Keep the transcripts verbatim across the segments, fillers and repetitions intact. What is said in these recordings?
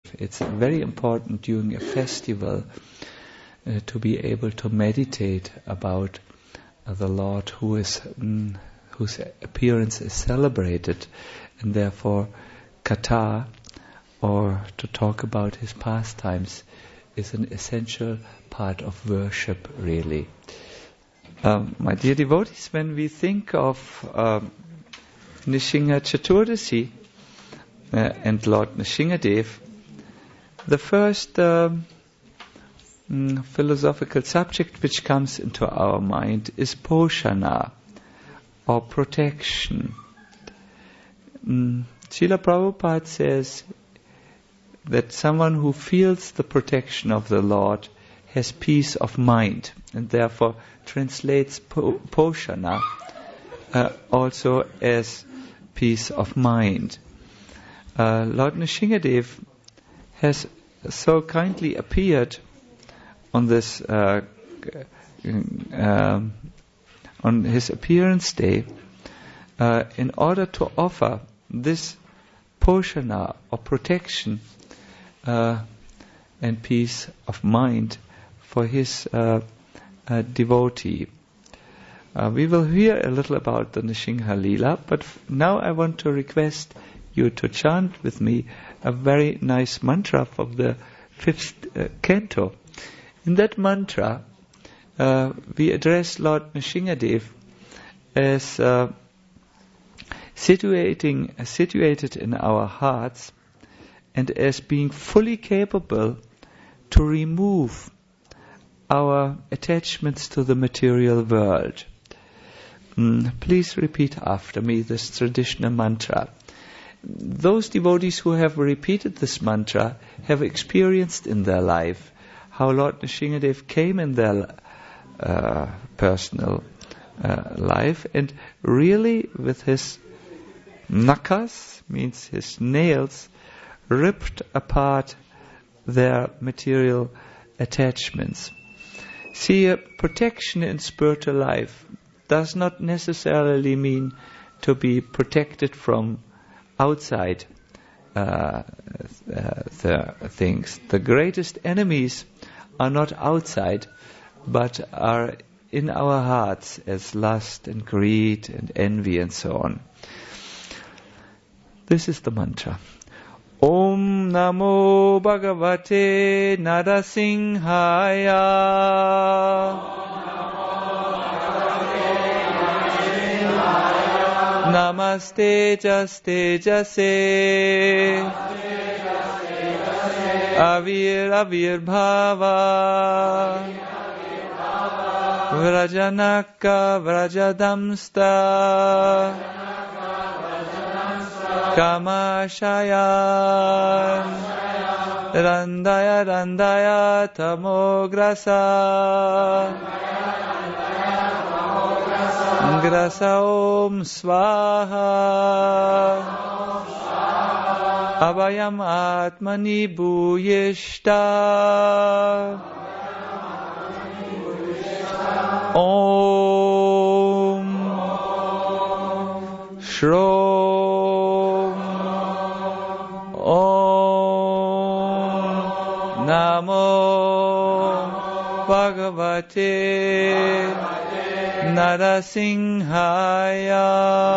It's very important during a festival uh, to be able to meditate about uh, the Lord who is mm, whose appearance is celebrated, and therefore Katha, or to talk about his pastimes, is an essential part of worship, really. Um, my dear devotees, when we think of um, Nrsimha Chaturdasi uh, and Lord Nrsimhadev, the first um, mm, philosophical subject which comes into our mind is Poshana, or protection. Mm, Srila Prabhupada says that someone who feels the protection of the Lord has peace of mind, and therefore translates po- Poshana uh, also as peace of mind. Uh, Lord Nrsimhadev has so kindly appeared on this uh, um, on his appearance day uh, in order to offer this Poshana or protection uh, and peace of mind for his uh, uh, devotee. Uh, we will hear a little about the Nrsimha Leela, but f- now I want to request you to chant with me a very nice mantra from the fifth uh, canto. In that mantra, uh, we address Lord Nrsimhadev as uh, situating, uh, situated in our hearts and as being fully capable to remove our attachments to the material world. Mm, please repeat after me this traditional mantra. Those devotees who have repeated this mantra have experienced in their life how Lord Nrsimhadev came in their uh, personal uh, life and really with his nakas, means his nails, ripped apart their material attachments. See, uh, protection in spiritual life does not necessarily mean to be protected from outside uh, uh, the things. The greatest enemies are not outside, but are in our hearts as lust and greed and envy and so on. This is the mantra. Om Namo Bhagavate Narasimhaya. Namaste Jaste Jase Avir Avir Bhava Vrajanaka Vrajadamsta Kamashaya Randaya Randaya Tamograsa Grasa Om Swaha Abhayam Atmani Bhuyishta Om Shrom Om Namo Bhagavate Narasimhaya.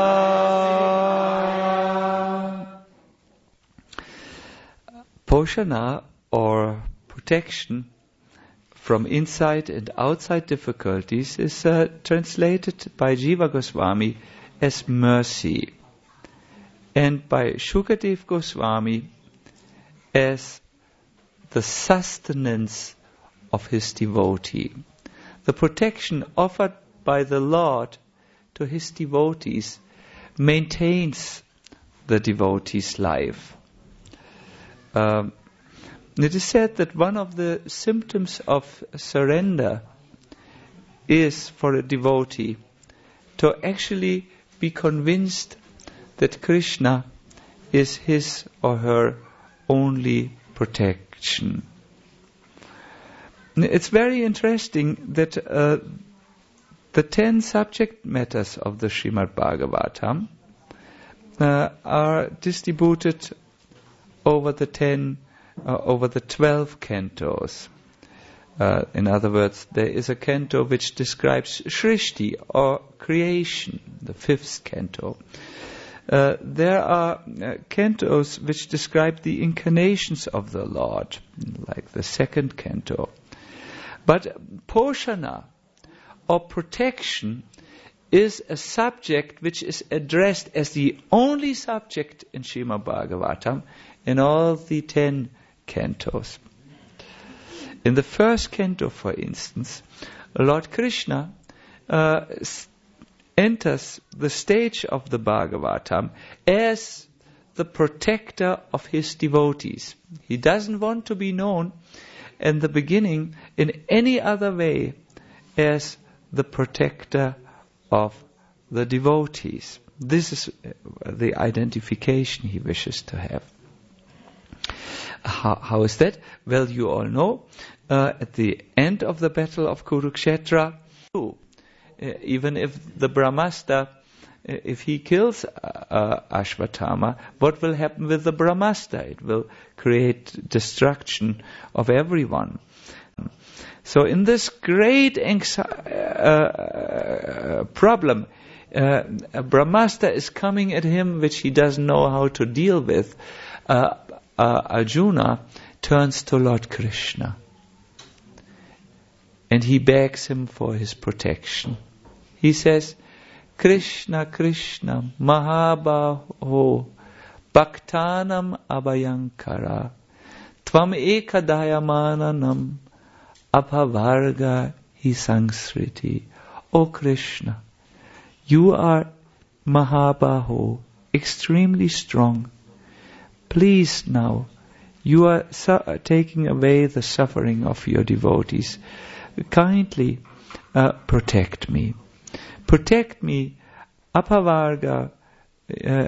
Poshana, or protection from inside and outside difficulties, is uh, translated by Jiva Goswami as mercy, and by Shukadev Goswami as the sustenance of his devotee. The protection offered by the Lord to his devotees maintains the devotee's life. Um, it is said that one of the symptoms of surrender is for a devotee to actually be convinced that Krishna is his or her only protection. It's very interesting that uh, the ten subject matters of the Srimad Bhagavatam uh, are distributed over the ten uh, over the twelve cantos. Uh, in other words, there is a canto which describes Srishti, or creation, the fifth canto. Uh, there are uh, cantos which describe the incarnations of the Lord, like the second canto. But Poshana, or protection, is a subject which is addressed as the only subject in Srimad Bhagavatam in all the ten cantos. In the first canto, for instance, Lord Krishna uh, enters the stage of the Bhagavatam as the protector of his devotees. He doesn't want to be known in the beginning in any other way as the protector of the devotees. This is the identification he wishes to have. How, how is that? Well, you all know, uh, at the end of the battle of Kurukshetra, uh, even if the Brahmasta, uh, if he kills uh, Ashwatthama, what will happen with the Brahmasta? It will create destruction of everyone. So in this great anxi- uh, problem, uh, Brahmasta is coming at him which he doesn't know how to deal with. Uh, uh, Arjuna turns to Lord Krishna and he begs him for his protection. He says, Krishna, Krishna, Mahabaho, Bhaktanam Abhayankara, Tvam Ekadayamananam, Abhavarga hi sangsriti. O Krishna, you are Mahabaho, extremely strong. Please now, you are su- taking away the suffering of your devotees. Kindly uh, protect me. Protect me, Abhavarga uh, uh,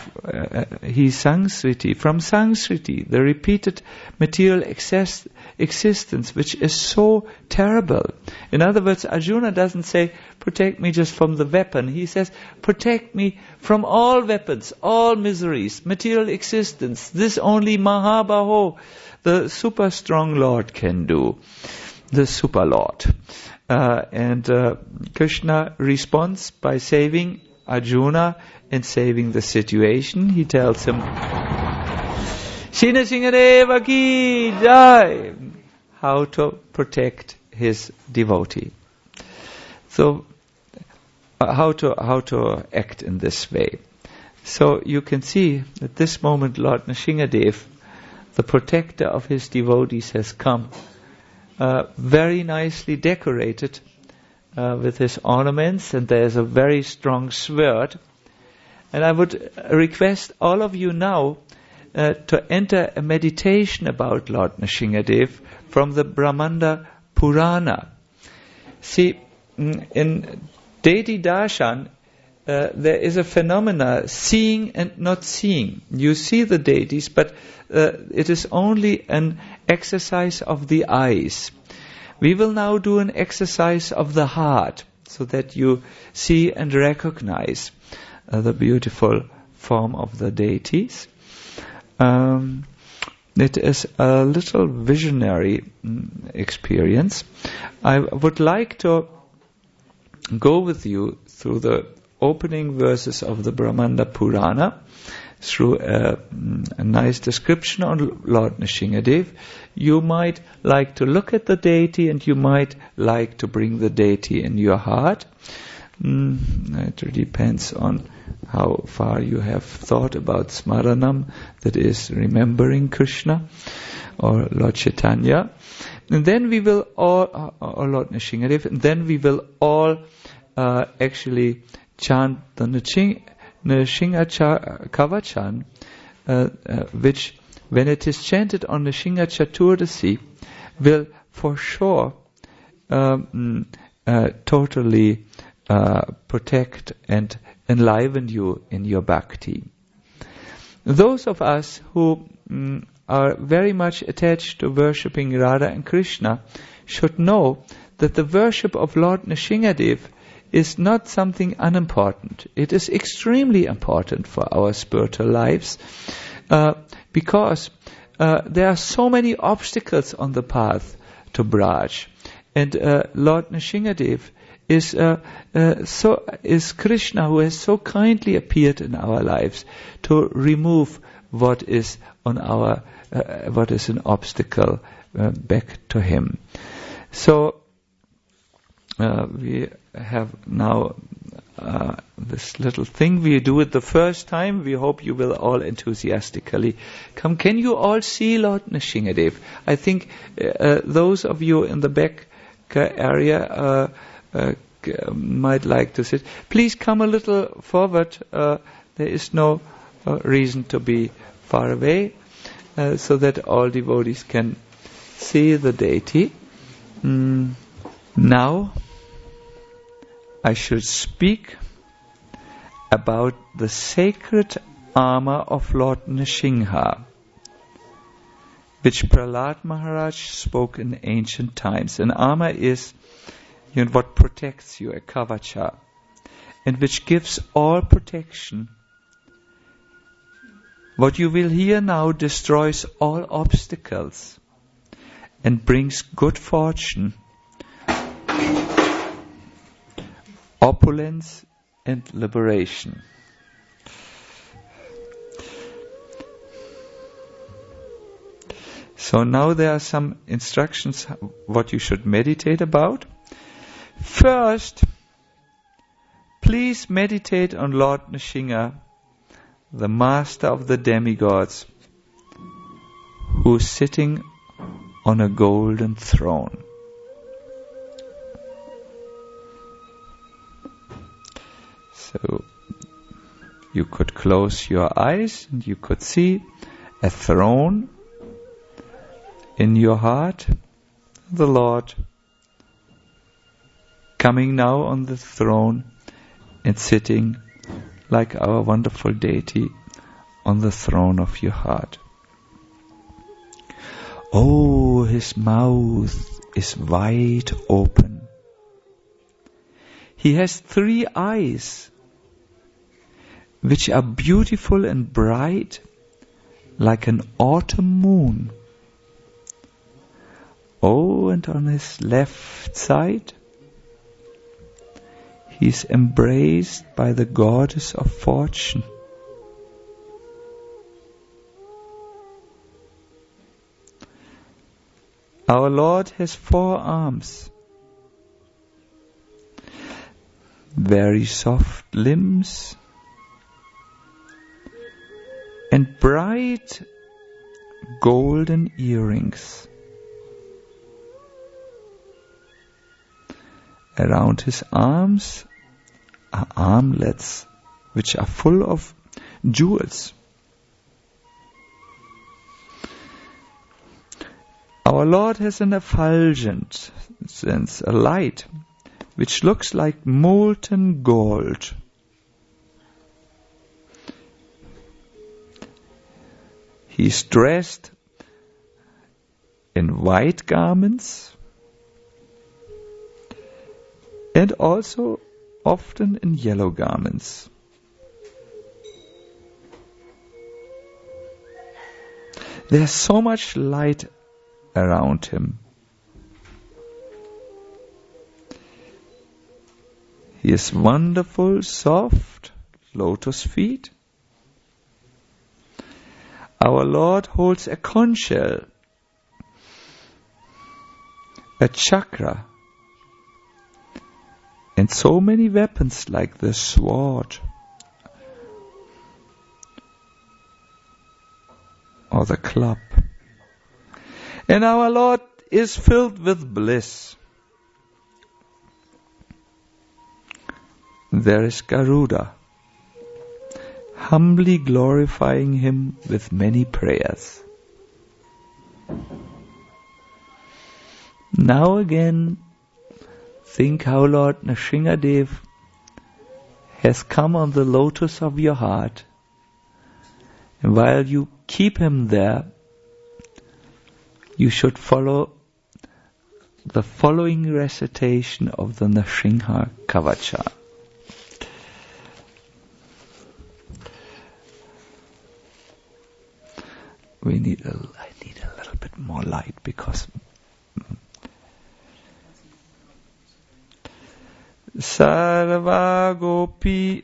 hi sangsriti, from sangsriti, the repeated material excess, existence, which is so terrible. In other words, Arjuna doesn't say, protect me just from the weapon. He says, protect me from all weapons, all miseries, material existence. This only Mahabaho, the super strong Lord, can do. The super Lord. Uh, and uh, Krishna responds by saving Arjuna and saving the situation. He tells him, Shina Singadeva ki jai, how to protect his devotee. So, uh, how to how to act in this way. So you can see at this moment Lord Nrsingadev, the protector of his devotees, has come, uh, very nicely decorated uh, with his ornaments, and there is a very strong sword. And I would request all of you now uh, to enter a meditation about Lord Nrsingadev from the Brahmanda Purana. See, in deity darshan, uh, there is a phenomena, seeing and not seeing. You see the deities, but uh, it is only an exercise of the eyes. We will now do an exercise of the heart, so that you see and recognize uh, the beautiful form of the deities. Um, it is a little visionary mm, experience. I would like to go with you through the opening verses of the Brahmanda Purana, through a, a nice description on Lord Nrsingadev. You might like to look at the deity, and you might like to bring the deity in your heart. Mm, it depends on how far you have thought about Smaranam, that is remembering Krishna, or Lord Chaitanya. And then we will all, or Lord Nrsingadev, and then we will all uh, actually chant the Nrsinga Kavachan, uh, uh, which, when it is chanted on Nrsinga Chaturdasi, will for sure um, uh, totally uh, protect and enliven you in your bhakti. Those of us who mm, are very much attached to worshipping Radha and Krishna should know that the worship of Lord Nrsingadev is not something unimportant. It is extremely important for our spiritual lives, uh, because uh, there are so many obstacles on the path to Braj. And uh, Lord Nrsingadev is uh, uh, so is Krishna, who has so kindly appeared in our lives to remove what is on our uh, what is an obstacle uh, back to Him. So uh, we have now uh, this little thing we do it the first time. We hope you will all enthusiastically come. Can you all see Lord Nrsingadev? I think uh, those of you in the back area uh, uh, might like to sit. Please come a little forward. Uh, there is no uh, reason to be far away, uh, so that all devotees can see the deity. Mm. Now I should speak about the sacred armor of Lord Nrsimha, which Prahlad Maharaj spoke in ancient times. An armor is, you know, what protects you, a kavacha, and which gives all protection. What you will hear now destroys all obstacles and brings good fortune, opulence and liberation. So now there are some instructions what you should meditate about. First, please meditate on Lord Nrsimha, the master of the demigods, who is sitting on a golden throne. So you could close your eyes and you could see a throne in your heart, the Lord coming now on the throne and sitting like our wonderful deity on the throne of your heart. Oh, his mouth is wide open. He has three eyes, which are beautiful and bright like an autumn moon. Oh, and on his left side, he is embraced by the goddess of fortune. Our Lord has four arms, very soft limbs, and bright golden earrings. Around his arms are armlets which are full of jewels. Our Lord has an effulgence, a light, which looks like molten gold. He is dressed in white garments and also often in yellow garments. There's so much light around him. He has wonderful, soft lotus feet. Our Lord holds a conch shell, a chakra, and so many weapons like the sword or the club. And our Lord is filled with bliss. There is Garuda, humbly glorifying him with many prayers. Now again, think how Lord Nrsingadev has come on the lotus of your heart. And while you keep him there, you should follow the following recitation of the Nrsimha Kavacha. We need a light. more light because Sarva Gopi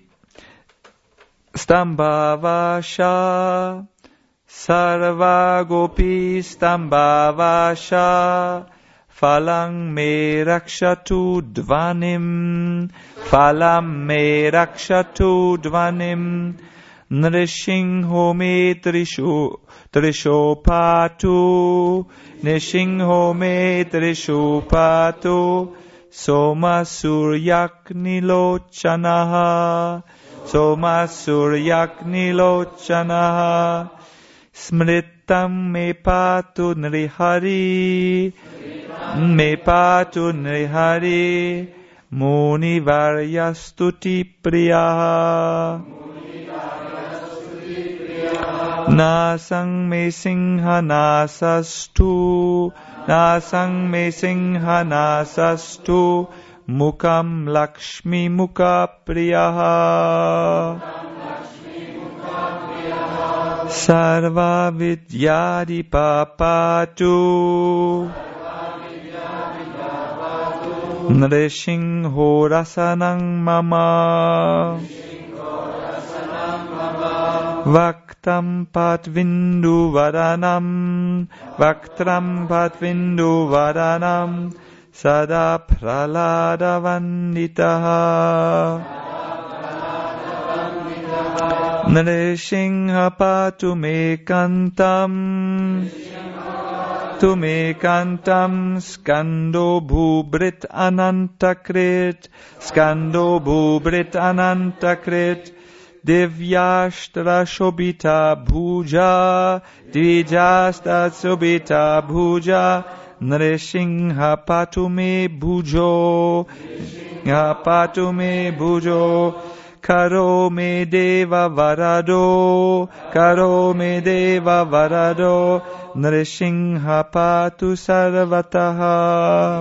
Stambhavasha Sarva Gopi Stambhavasha Phalang me rakshatu dvanim Phalam me rakshatu dvanim Nrishingho me trisho trisho patu Nrishingho me trisho patu Soma suryak nilochanaha Soma suryak nilochanaha Smritam me patu nrihari Me patu nrihari Muni varyastuti priyaha Nasang me singha nasastu Nasang me singha nasastu Mukam lakshmi mukha priyaha Sarva vidyadi papatu Nrishingho rasanang mama Vaktam patvindu varanam Vaktram patvindu varanam Sada pralada vanditaha Nrishingha patu me kantam Tu me kantam skando bhubrit anantakrit Skando bhubrit anantakrit Divyashtra shobita bhuja Divyashtra shobita bhuja Nrishingha patu me bhujo Nrishingha patu me bhujo Karo me deva varado Karo me deva varado Nrishingha patu sarvataha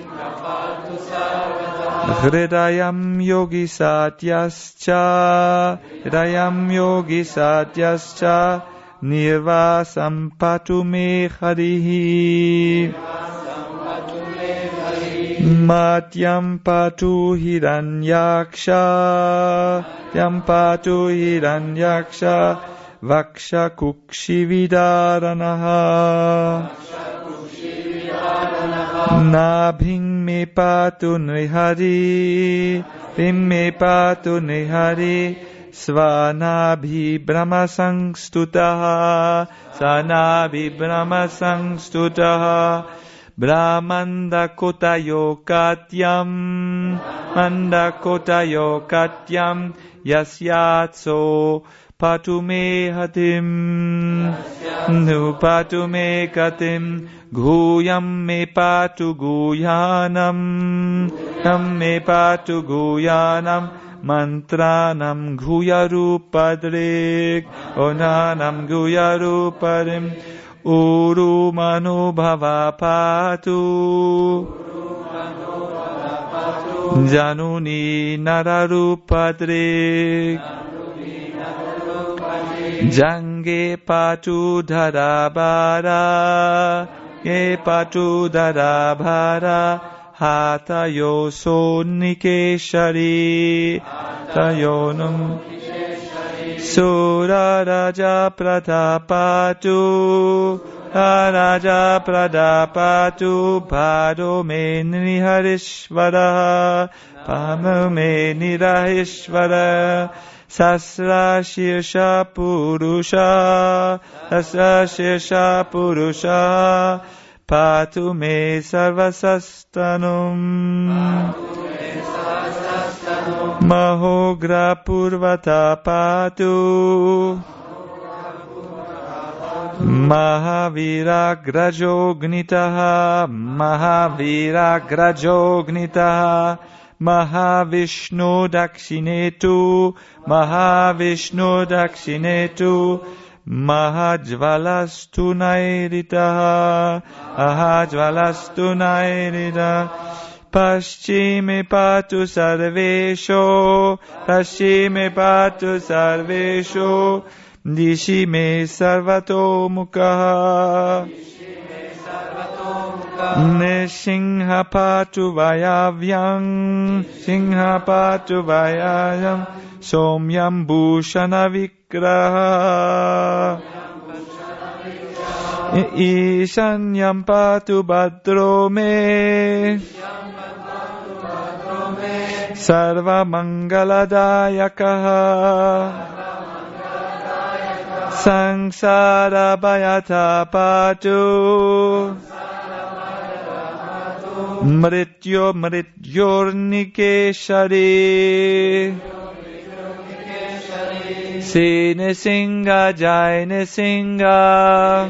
Hridayam yogi satyascha Hridayam yogi satyascha Nirvasam patu me harihi Matyam patu hiranyaksha Yam patu hiranyaksha Vaksha kukshi vidaranaha Nabhing me patu nrihari Bhim me patu nrihari Svanabhi brahma sangstutaha Svanabhi brahma sangstutaha Brahmanda kotayo katyam Mandakotayo katyam Yasyatso patu me hatim Nu patu me katim Guyam me patu guyanam Nam me patu guyanam Mantranam guyarupadrik Onanam guyarupadim Uru manubhava patu Januni nararupadrik Jange patu dharabhara Ge patu dharabhara Hatayo sonikeshari Tayonum Sura raja pratapatu Raja pradapatu Pado me niharishvara Pamo me nirahishvara Sasra shirsha purusha Sasra shirsha purusha Patu me sarvasastanum Mahogra purvata patu Mahavira grajognitaha Mahavira grajognitaha Mahavishnu dakshinetu Mahavishnu dakshinetu Mahajvalastu nairitaha Mahajvalastu nairitaha Paschime patu sarvesho Paschime patu sarvesho Dishime sarvato mukha Nishinghapatu vayavyam Singhapatu vayayam Somyam bhushana vigraha Ishanyam patu badrome Sarva mangaladayakaha Sangsara bhayata patu Mrityo mrityornikeshari Se Nisinga Jai Nisinga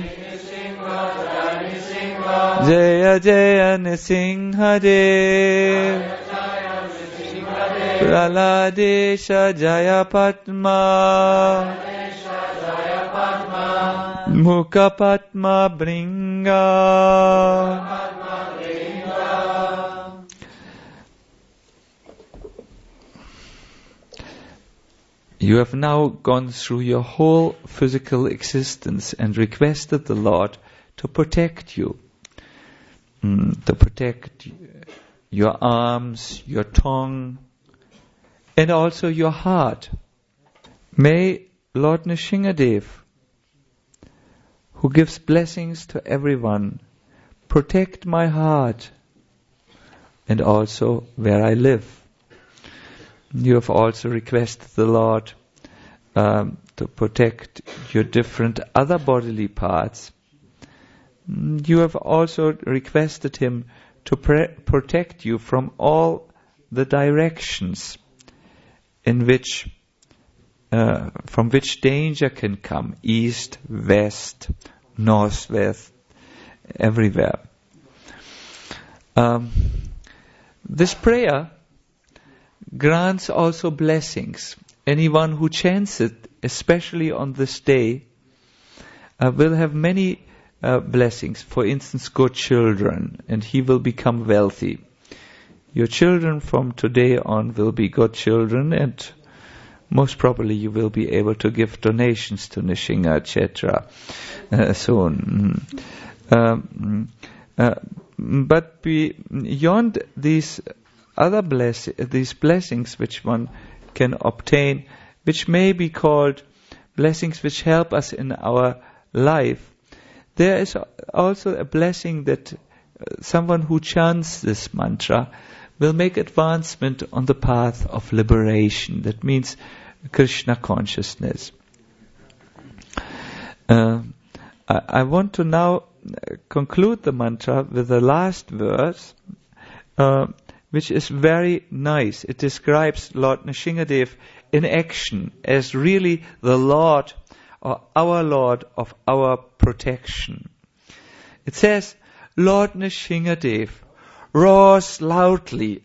Jaya Jaya Nisinga Dev Praladesha Jaya Padma Mukha Padma Bringa. You have now gone through your whole physical existence and requested the Lord to protect you, mm, to protect your arms, your tongue, and also your heart. May Lord Nrsingadev, who gives blessings to everyone, protect my heart and also where I live. You have also requested the Lord um, to protect your different other bodily parts. You have also requested Him to pre- protect you from all the directions in which, uh, from which danger can come, east, west, north, west, everywhere. Um, this prayer grants also blessings. Anyone who chants it, especially on this day, uh, will have many uh, blessings. For instance, good children, and he will become wealthy. Your children from today on will be good children, and most probably you will be able to give donations to Nrsinga, et cetera uh, soon. Um, uh, but beyond these other bless these blessings which one can obtain, which may be called blessings which help us in our life, there is also a blessing that uh, someone who chants this mantra will make advancement on the path of liberation. That means Krishna consciousness. Uh, I, I want to now conclude the mantra with the last verse, uh, which is very nice. It describes Lord Nrsingadev in action as really the Lord or our Lord of our protection. It says, Lord Nrsingadev roars loudly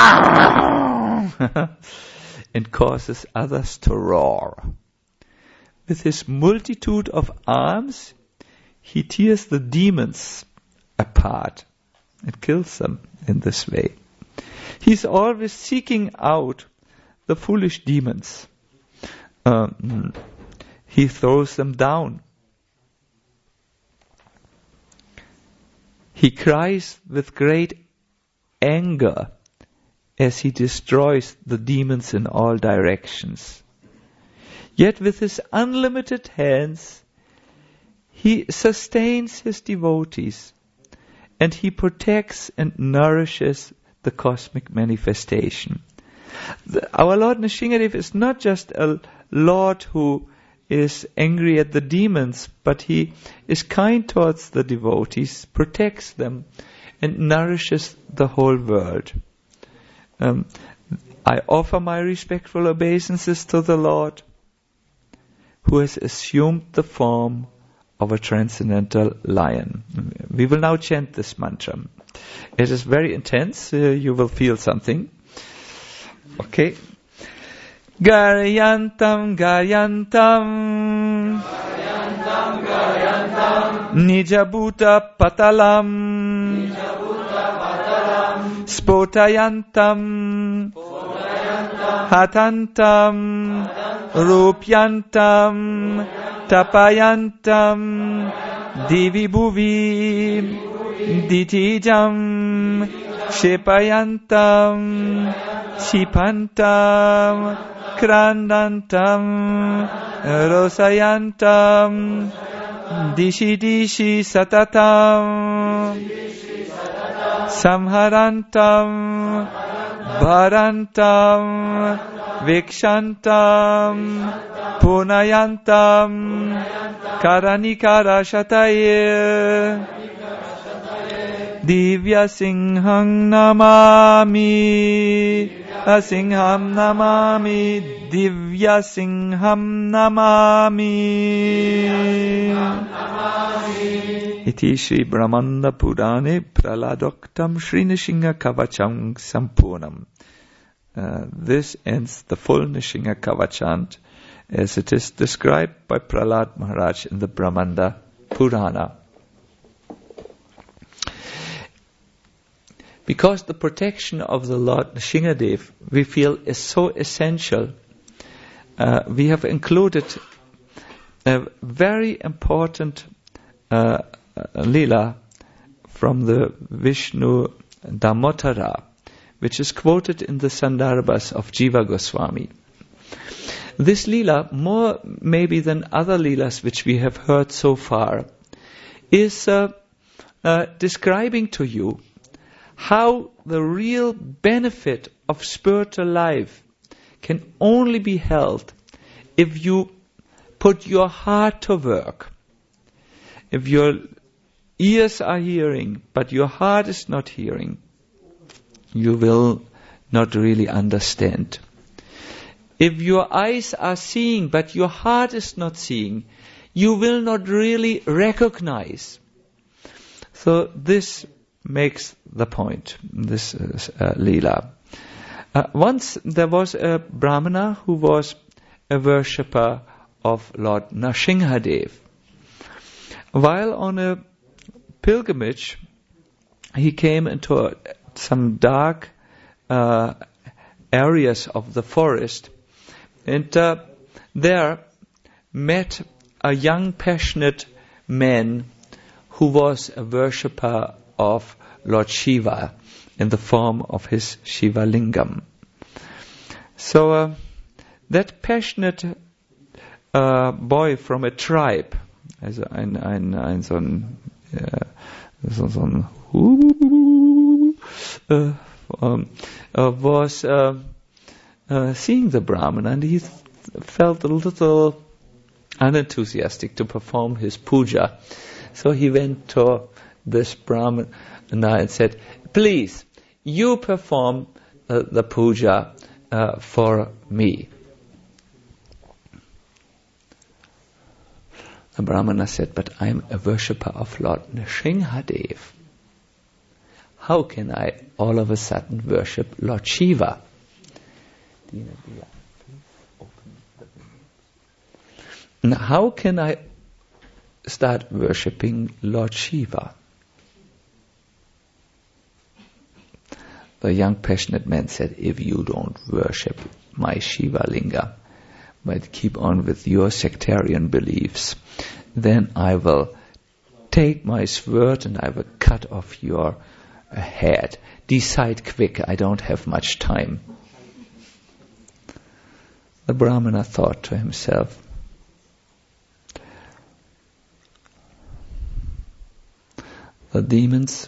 and causes others to roar. With his multitude of arms, he tears the demons apart and kills them in this way. He's always seeking out the foolish demons. Um, he throws them down. He cries with great anger as he destroys the demons in all directions. Yet with his unlimited hands, he sustains his devotees, and he protects and nourishes the cosmic manifestation. The, our Lord Nrsingadev is not just a Lord who is angry at the demons, but he is kind towards the devotees, protects them, and nourishes the whole world. Um, I offer my respectful obeisances to the Lord, who has assumed the form of a transcendental lion. We will now chant this mantra. It is very intense. Uh, you will feel something. Okay. Garyantam, Garyantam, Garyantam, Garyantam, Nijabhuta Patalam, Nijabhuta Patalam, Spotayantam, Spotayantam, Hatantam, Rupyantam, Tapayantam, Divi Bhuvi, Ditijam Shipayantam Shipantam Krandantam Rosayantam Dishi Dishi Satatam Samharantam Bharantam Vikshantam Punayantam Karanikara Shataye Divya Singham Namami Asingham Namami Divya Singham Namami Iti Shri Brahmanda Purane Praladoktam Shri Nishinga Kavacham Sampurnam. Uh, this ends the full Nishinga Kavachant as it is described by Prahlad Maharaj in the Brahmanda Purana. Because the protection of the Lord Nrsingadev, we feel, is so essential, uh, we have included a very important uh, lila from the Vishnu Damotara, which is quoted in the Sandarbhas of Jiva Goswami. This lila, more maybe than other lilas which we have heard so far, is uh, uh, describing to you how the real benefit of spiritual life can only be held if you put your heart to work. If your ears are hearing, but your heart is not hearing, you will not really understand. If your eyes are seeing, but your heart is not seeing, you will not really recognize. So this makes the point, this is uh, Leela. Uh, once there was a Brahmana who was a worshipper of Lord Nrsingadev. While on a pilgrimage, he came into a, some dark uh, areas of the forest, and uh, there met a young passionate man who was a worshipper of Lord Shiva in the form of his Shiva Lingam. So uh, that passionate uh, boy from a tribe, also ein, ein, ein so ein, uh, so, so ein uh, um, uh, was uh, uh, seeing the Brahman, and he th- felt a little unenthusiastic to perform his puja. So he went to this Brahman and said, "Please, you perform uh, the puja uh, for me." The Brahmana said, "But I'm a worshipper of Lord Nrsingadev. How can I all of a sudden worship Lord Shiva?" Now, how can I start worshipping Lord Shiva? The young passionate man said, "If you don't worship my Shiva Linga, but keep on with your sectarian beliefs, then I will take my sword and I will cut off your uh, head. Decide quick, I don't have much time." The Brahmana thought to himself, the demons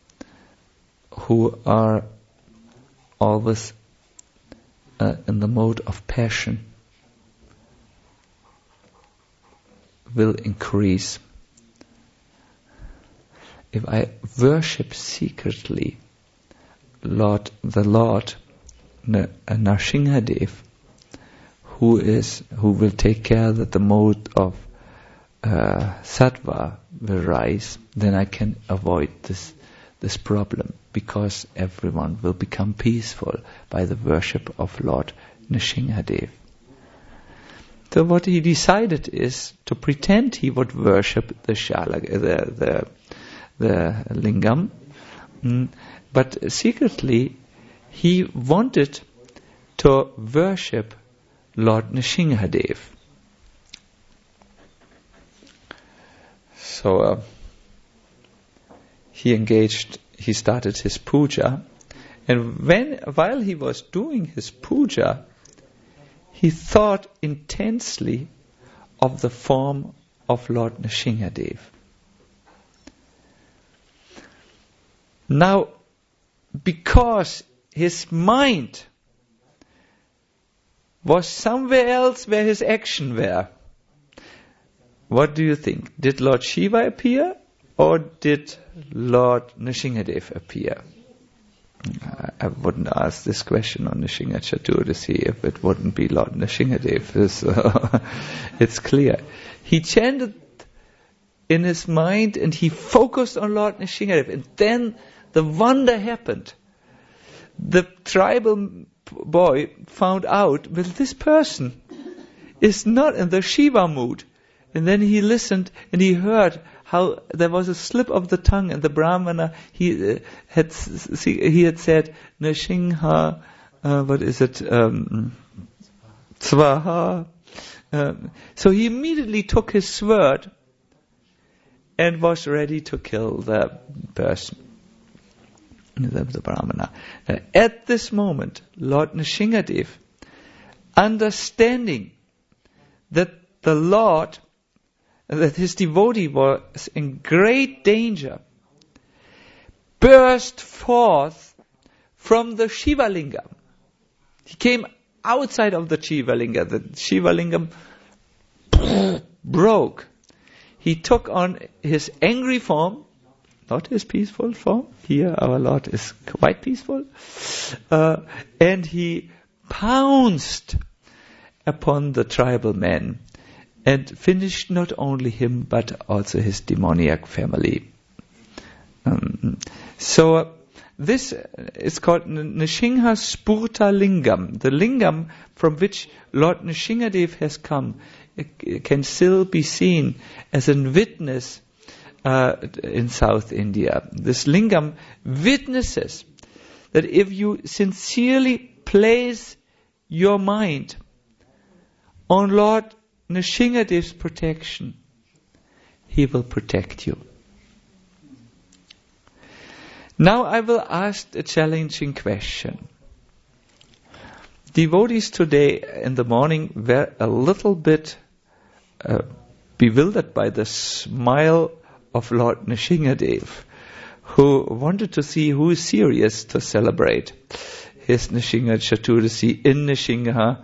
who are always uh, in the mode of passion will increase. If I worship secretly Lord, the Lord N- Nrsingadev, who is who will take care that the mode of uh, sattva will rise, then I can avoid this this problem, because everyone will become peaceful by the worship of Lord Nrsingadev. So what he decided is to pretend he would worship the shala, the the, the lingam, mm, but secretly he wanted to worship Lord Nrsingadev. So uh, he engaged, he started his puja. And when, while he was doing his puja, he thought intensely of the form of Lord Nrsingadev. Now, because his mind was somewhere else where his action were, what do you think? Did Lord Shiva appear or did Lord Nrsingadev appear? I wouldn't ask this question on Nrsinga Chaturdashi if it wouldn't be Lord Nrsingadev. So it's clear. He chanted in his mind and he focused on Lord Nrsingadev, and then the wonder happened. The tribal boy found out, well, this person is not in the Shiva mood. And then he listened and he heard how there was a slip of the tongue, and the Brahmana, he uh, had he had said, Nrsimha, uh, what is it, um, Swaha. Um, so he immediately took his sword and was ready to kill the person, the, the Brahmana. Now, at this moment, Lord Nrsingadev, understanding that the Lord, that his devotee was in great danger, burst forth from the Shiva Lingam. He came outside of the Shiva Lingam. The Shiva Lingam broke. He took on his angry form, not his peaceful form. Here our Lord is quite peaceful. Uh, and he pounced upon the tribal men and finished not only him but also his demoniac family. Um, so uh, this is called Nrsimha Spurta Lingam. The lingam from which Lord Nrsingadev has come can still be seen as a witness uh, in South India. This lingam witnesses that if you sincerely place your mind on Lord Nrsingadev's protection, he will protect you. Now I will ask a challenging question. Devotees today in the morning were a little bit uh, bewildered by the smile of Lord Nrsingadev, who wanted to see who is serious to celebrate his Nrsimha Chaturdashi in Nrsimha,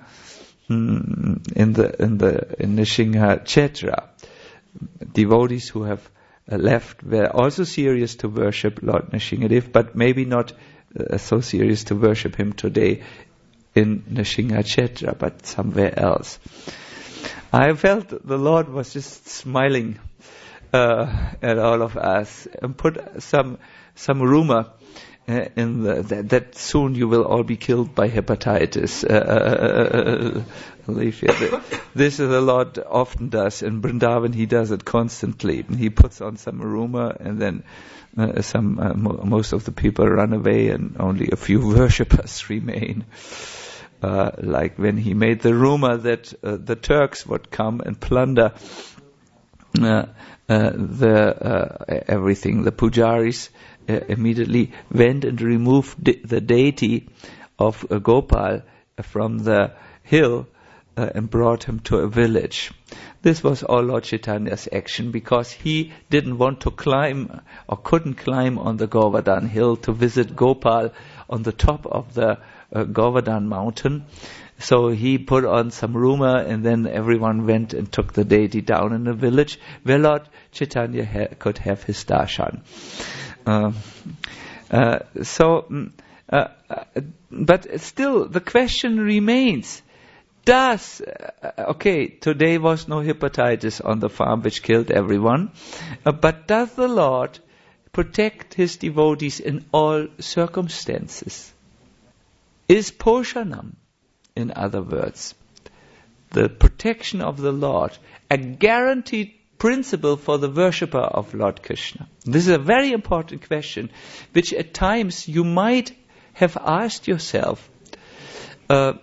in the in the in Nrsimha Kshetra. Devotees who have uh, left were also serious to worship Lord Nrsingadev, but maybe not uh, so serious to worship him today in Nrsimha Kshetra, but somewhere else. I felt the Lord was just smiling uh, at all of us and put some some rumor uh, in the, that, that soon you will all be killed by hepatitis. Uh, this is the Lord often does. In Vrindavan he does it constantly. He puts on some rumor and then uh, some uh, mo- most of the people run away and only a few worshippers remain. Uh, like when he made the rumor that uh, the Turks would come and plunder uh, uh, the uh, everything, the pujaris uh, immediately went and removed de- the deity of uh, Gopal from the hill uh, and brought him to a village. This was all Lord Chaitanya's action, because he didn't want to climb or couldn't climb on the Govardhan hill to visit Gopal on the top of the Uh, Govardhan mountain. So he put on some rumor, and then everyone went and took the deity down in the village where Lord Chaitanya ha- could have his darshan. Uh, uh, so, uh, uh, but still the question remains, does, uh, okay, today was no hepatitis on the farm which killed everyone, uh, but does the Lord protect his devotees in all circumstances? Is Poshanam, in other words, the protection of the Lord, a guaranteed principle for the worshipper of Lord Krishna? This is a very important question, which at times you might have asked yourself. Uh,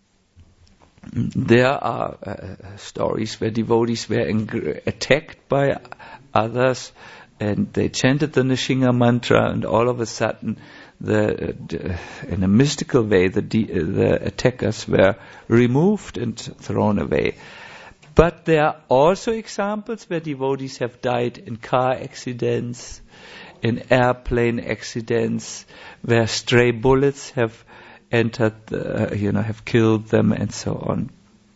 there are uh, stories where devotees were ing- attacked by others And they chanted the Nishinga mantra, and all of a sudden, the, the in a mystical way, the, the attackers were removed and thrown away. But there are also examples where devotees have died in car accidents, in airplane accidents, where stray bullets have entered, the, you know, have killed them, and so on.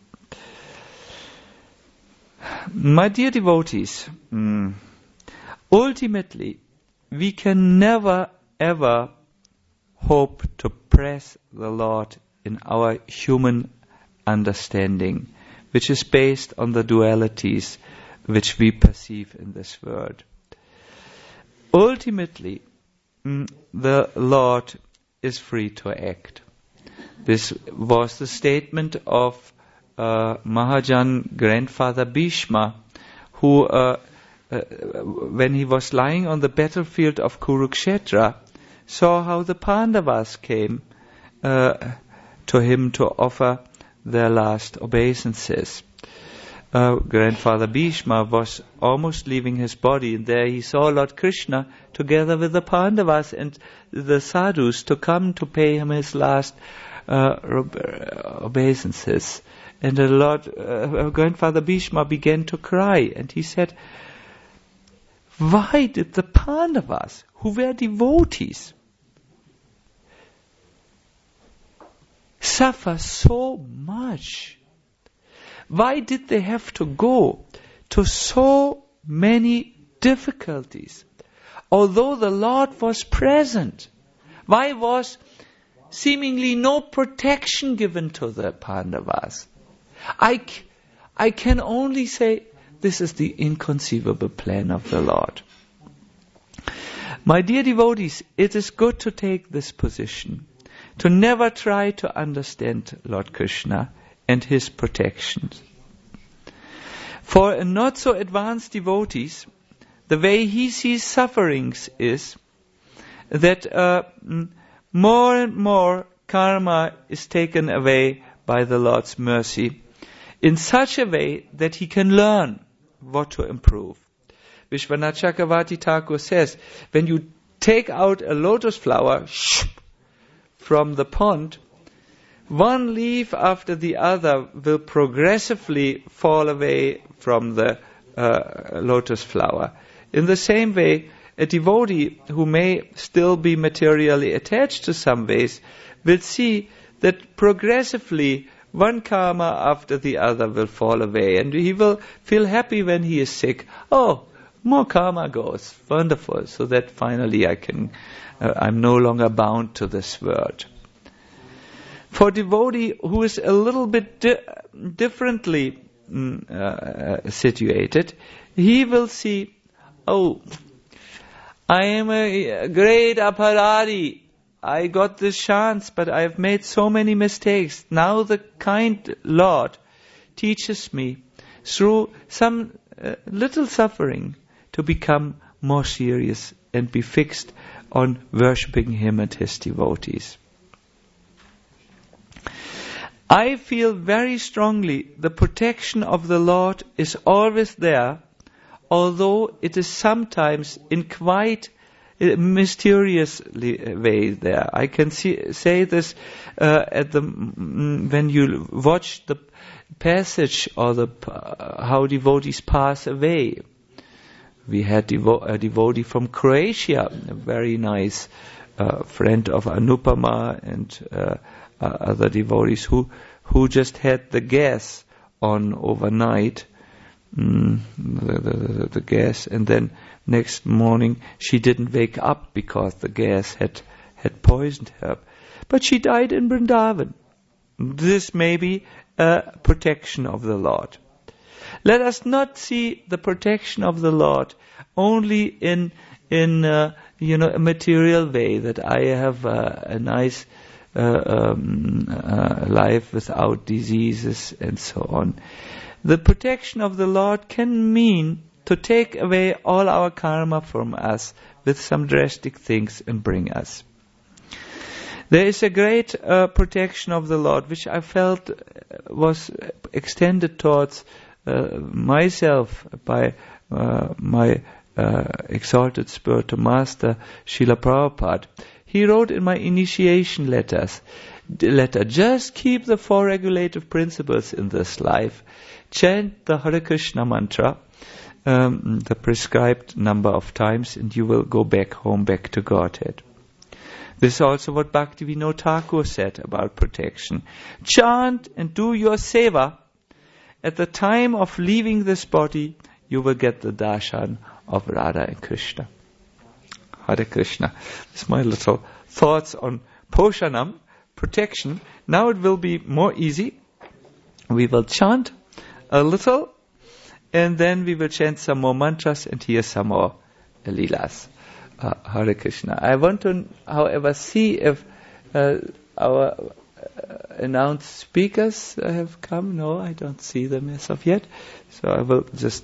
My dear devotees, mm, ultimately, we can never ever hope to press the Lord in our human understanding, which is based on the dualities which we perceive in this world. Ultimately, mm, the Lord is free to act. This was the statement of uh, Mahajan grandfather Bhishma, who, uh, uh, when he was lying on the battlefield of Kurukshetra, saw how the Pandavas came uh, to him to offer their last obeisances. Uh, grandfather Bhishma was almost leaving his body, and there he saw Lord Krishna together with the Pandavas and the sadhus to come to pay him his last uh, obeisances. And the Lord, uh, grandfather Bhishma began to cry, and he said, "Why did the Pandavas, who were devotees, suffer so much? Why did they have to go to so many difficulties? Although the Lord was present, why was seemingly no protection given to the Pandavas?" I, I can only say this is the inconceivable plan of the Lord. My dear devotees, it is good to take this position, to never try to understand Lord Krishna and his protections. For a not so advanced devotees, the way he sees sufferings is that uh, more and more karma is taken away by the Lord's mercy in such a way that he can learn what to improve. Vishwanath Chakravarti Thakur says, when you take out a lotus flower from the pond, one leaf after the other will progressively fall away from the uh, lotus flower. In the same way, a devotee who may still be materially attached to some ways will see that progressively one karma after the other will fall away, and he will feel happy when he is sick. Oh, more karma goes. Wonderful. So that finally I can, uh, I'm no longer bound to this world. For a devotee who is a little bit di- differently mm, uh, situated, he will see, oh, I am a great aparadi. I got this chance, but I have made so many mistakes. Now the kind Lord teaches me through some uh, little suffering to become more serious and be fixed on worshipping Him and His devotees. I feel very strongly the protection of the Lord is always there, although it is sometimes in quite a mysterious way there. I can see, say this uh, at the when you watch the passage or the uh, how devotees pass away. We had devo- a devotee from Croatia, a very nice uh, friend of Anupama and uh, uh, other devotees who who just had the gas on overnight, mm, the, the, the gas, and then next morning she didn't wake up because the gas had had poisoned her. But she died in Vrindavan. This may be a protection of the Lord. Let us not see the protection of the Lord only in in uh, you know a material way, that I have uh, a nice uh, um, uh, life without diseases and so on. The protection of the Lord can mean to take away all our karma from us with some drastic things and bring us. There is a great uh, protection of the Lord which I felt was extended towards uh, myself by uh, my uh, exalted spiritual master Srila Prabhupada. He wrote in my initiation letters, letter, just keep the four regulative principles in this life. Chant the Hare Krishna mantra, um, the prescribed number of times, and you will go back home, back to Godhead. This is also what Bhaktivinoda Thakur said about protection. Chant and do your seva. At the time of leaving this body, you will get the darshan of Radha and Krishna. Hare Krishna. This is my little thoughts on Poshanam, protection. Now it will be more easy. We will chant a little, and then we will chant some more mantras and hear some more leelas. Uh, Hare Krishna. I want to, however, see if uh, our uh, announced speakers uh, have come. No, I don't see them as of yet. So I will just...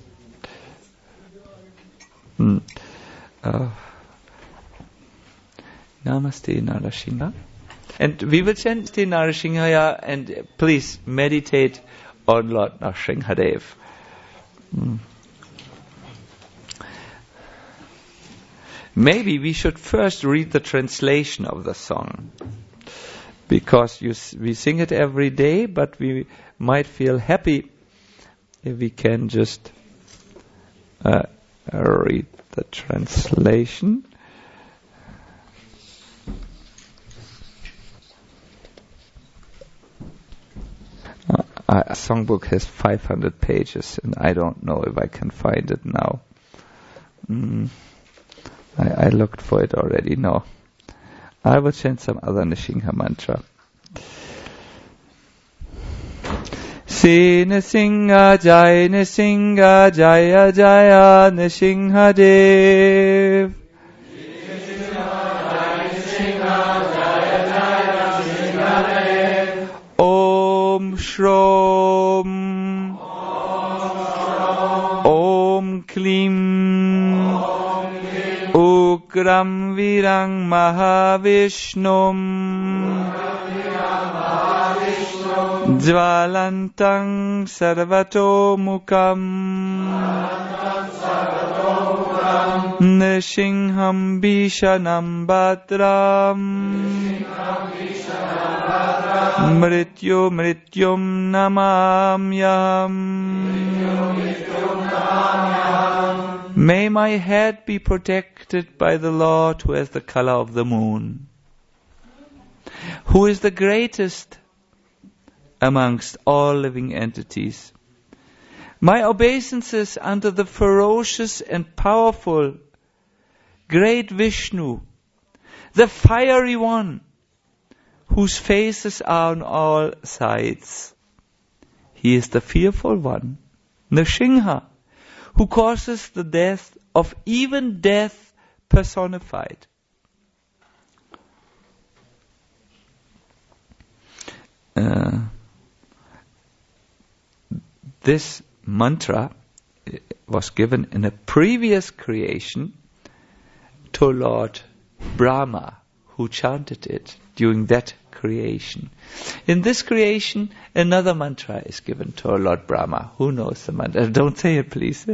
Hmm. Uh, Namaste Narasingha. And we will chant Namaste Narasingha, and please meditate on Lord Narasimhadev. Hmm. Maybe we should first read the translation of the song, because you, we sing it every day, but we might feel happy if we can just uh, read the translation. Uh, a songbook has five hundred pages, and I don't know if I can find it now. Mm. I, I looked for it already. No. I will chant some other Nrsimha mantra. Se Nrsimha Jai Nrsimha Jaya Jaya Nrsimha Dev. Om Shrom Om Klim Ugram Virang Mahavishnum Jvalantang Sarvato Mukam Nrsimham Bhishanam Bhadram Mrityu Mrityum Namamyam. May my head be protected by the Lord who has the color of the moon, who is the greatest amongst all living entities. My obeisances unto the ferocious and powerful great Vishnu, the fiery one, whose faces are on all sides. He is the fearful one, Nrsimha, who causes the death of even death personified. Uh, this mantra was given in a previous creation to Lord Brahma, who chanted it during that creation. In this creation, another mantra is given to Lord Brahma. Who knows the mantra? Don't say it, please.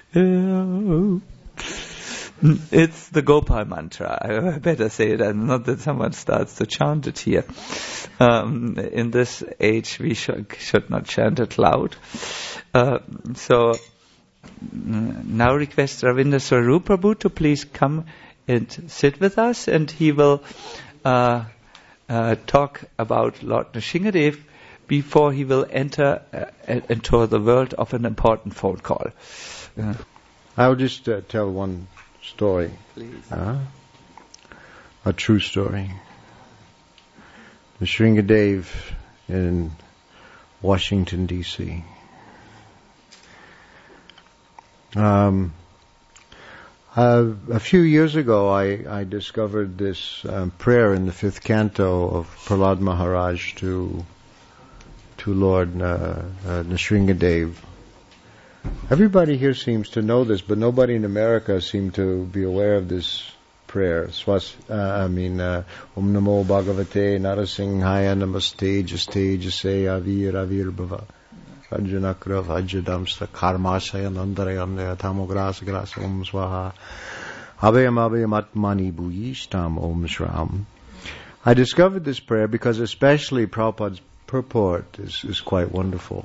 It's the Gopal mantra. I better say it, and not that someone starts to chant it here. Um, in this age, we should, should not chant it loud. Uh, so, now request Ravinder Swarup Prabhu to please come and sit with us, and he will uh, uh, talk about Lord Nrsimhadev before he will enter uh, into the world of an important phone call. Uh, I'll just uh, tell one story. Please. Uh, a true story. Nrsimhadev in Washington, D C Um, uh, a few years ago, I, I discovered this um, prayer in the fifth canto of Prahlad Maharaj to to Lord uh, uh, Nrsimhadev. Everybody here seems to know this, but nobody in America seemed to be aware of this prayer. Swas, uh, I mean, uh, Om Namo Bhagavate Narasimhaya Namaste Jaste Jase Avir Avir Bhava. Rajanakrav Ajadamsta Karmasaya Nandarayandaya Tamograsa Grasa Om Swaha Abhayam Abhayam Atmani Bhuyishtam Om Shram. I discovered this prayer because especially Prabhupada's purport is, is quite wonderful.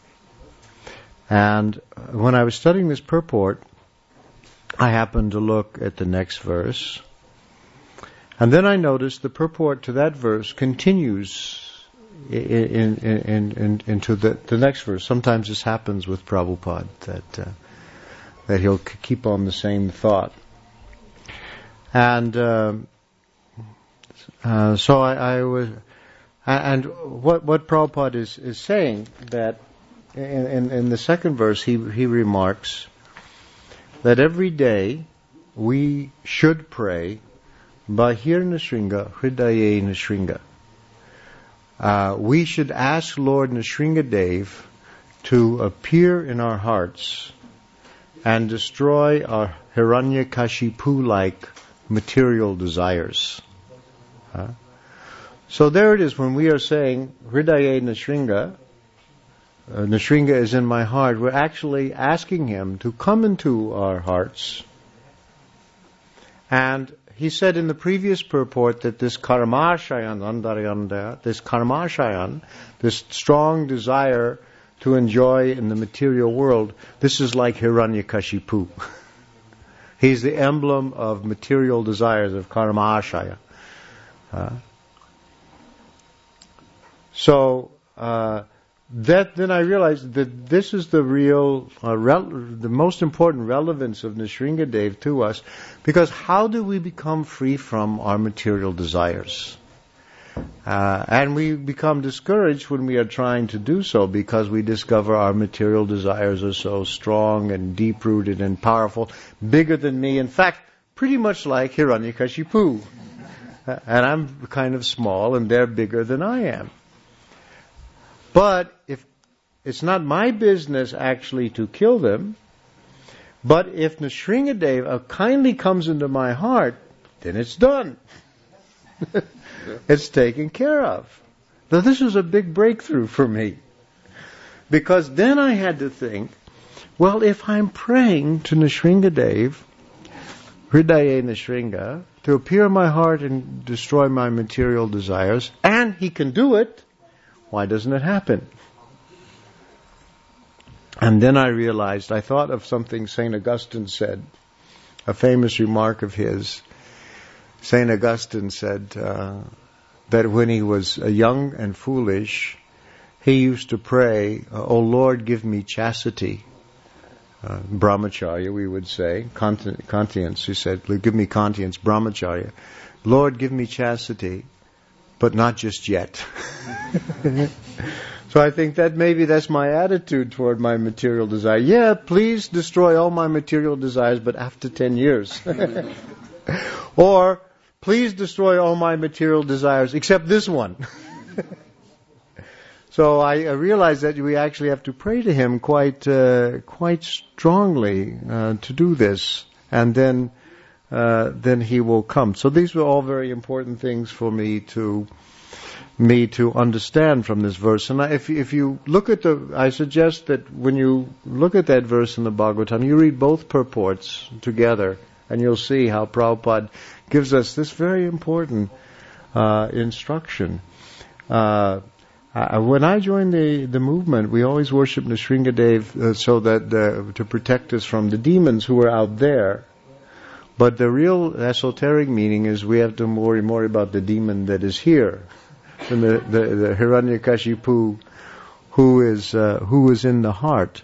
And when I was studying this purport, I happened to look at the next verse. And then I noticed the purport to that verse continues in, in, in, in, into the, the next verse. Sometimes this happens with Prabhupada, that, uh, that he'll c- keep on the same thought. And uh, uh, so I, I was... And what, what Prabhupada is, is saying, that in, in, in the second verse he, he remarks that every day we should pray Bahir Nrsinga Hridaye Nrsinga. Uh, we should ask Lord Nrsingadev to appear in our hearts and destroy our Hiranyakashipu-like material desires. Huh? So there it is, when we are saying Hridaye Nrsinga, uh, Nrsinga is in my heart, we're actually asking him to come into our hearts. And he said in the previous purport that this karmashayan, andarayanda, this karmashayan, this strong desire to enjoy in the material world, this is like Hiranyakashipu. He's the emblem of material desires, of karmashaya. Uh, So uh, that then I realized that this is the real, uh, rel- the most important relevance of Nrsingadev to us, because how do we become free from our material desires? Uh, and we become discouraged when we are trying to do so, because we discover our material desires are so strong and deep-rooted and powerful, bigger than me. In fact, pretty much like Hiranyakashipu. Uh, and I'm kind of small, and they're bigger than I am. But if it's not my business actually to kill them, but if Nrsingadev kindly comes into my heart, then it's done. It's taken care of. Now this was a big breakthrough for me. Because then I had to think, well, if I'm praying to Nrsingadev, Hridaye Nrsinga, to appear in my heart and destroy my material desires, and he can do it, why doesn't it happen? And then I realized, I thought of something Saint Augustine said, a famous remark of his. Saint Augustine said uh, that when he was uh, young and foolish, he used to pray, "O Lord, give me chastity." Uh, brahmacharya, we would say. Conti- continence, he said, "Give me continence, brahmacharya. Lord, give me chastity, but not just yet." So I think that maybe that's my attitude toward my material desire. Yeah, please destroy all my material desires, but after ten years. Or, please destroy all my material desires, except this one. So I, I realized that we actually have to pray to him quite uh, quite strongly uh, to do this. And then uh, then he will come. So these were all very important things for me to me to understand from this verse. And if if you look at the, I suggest that when you look at that verse in the Bhagavatam, you read both purports together, and you'll see how Prabhupada gives us this very important uh, instruction. Uh, uh, when I joined the, the movement, we always worshipped Nrsingadev uh, so that uh, to protect us from the demons who were out there. But the real esoteric meaning is we have to worry more about the demon that is here, than the, the, the Hiranyakashipu who is uh, who is in the heart.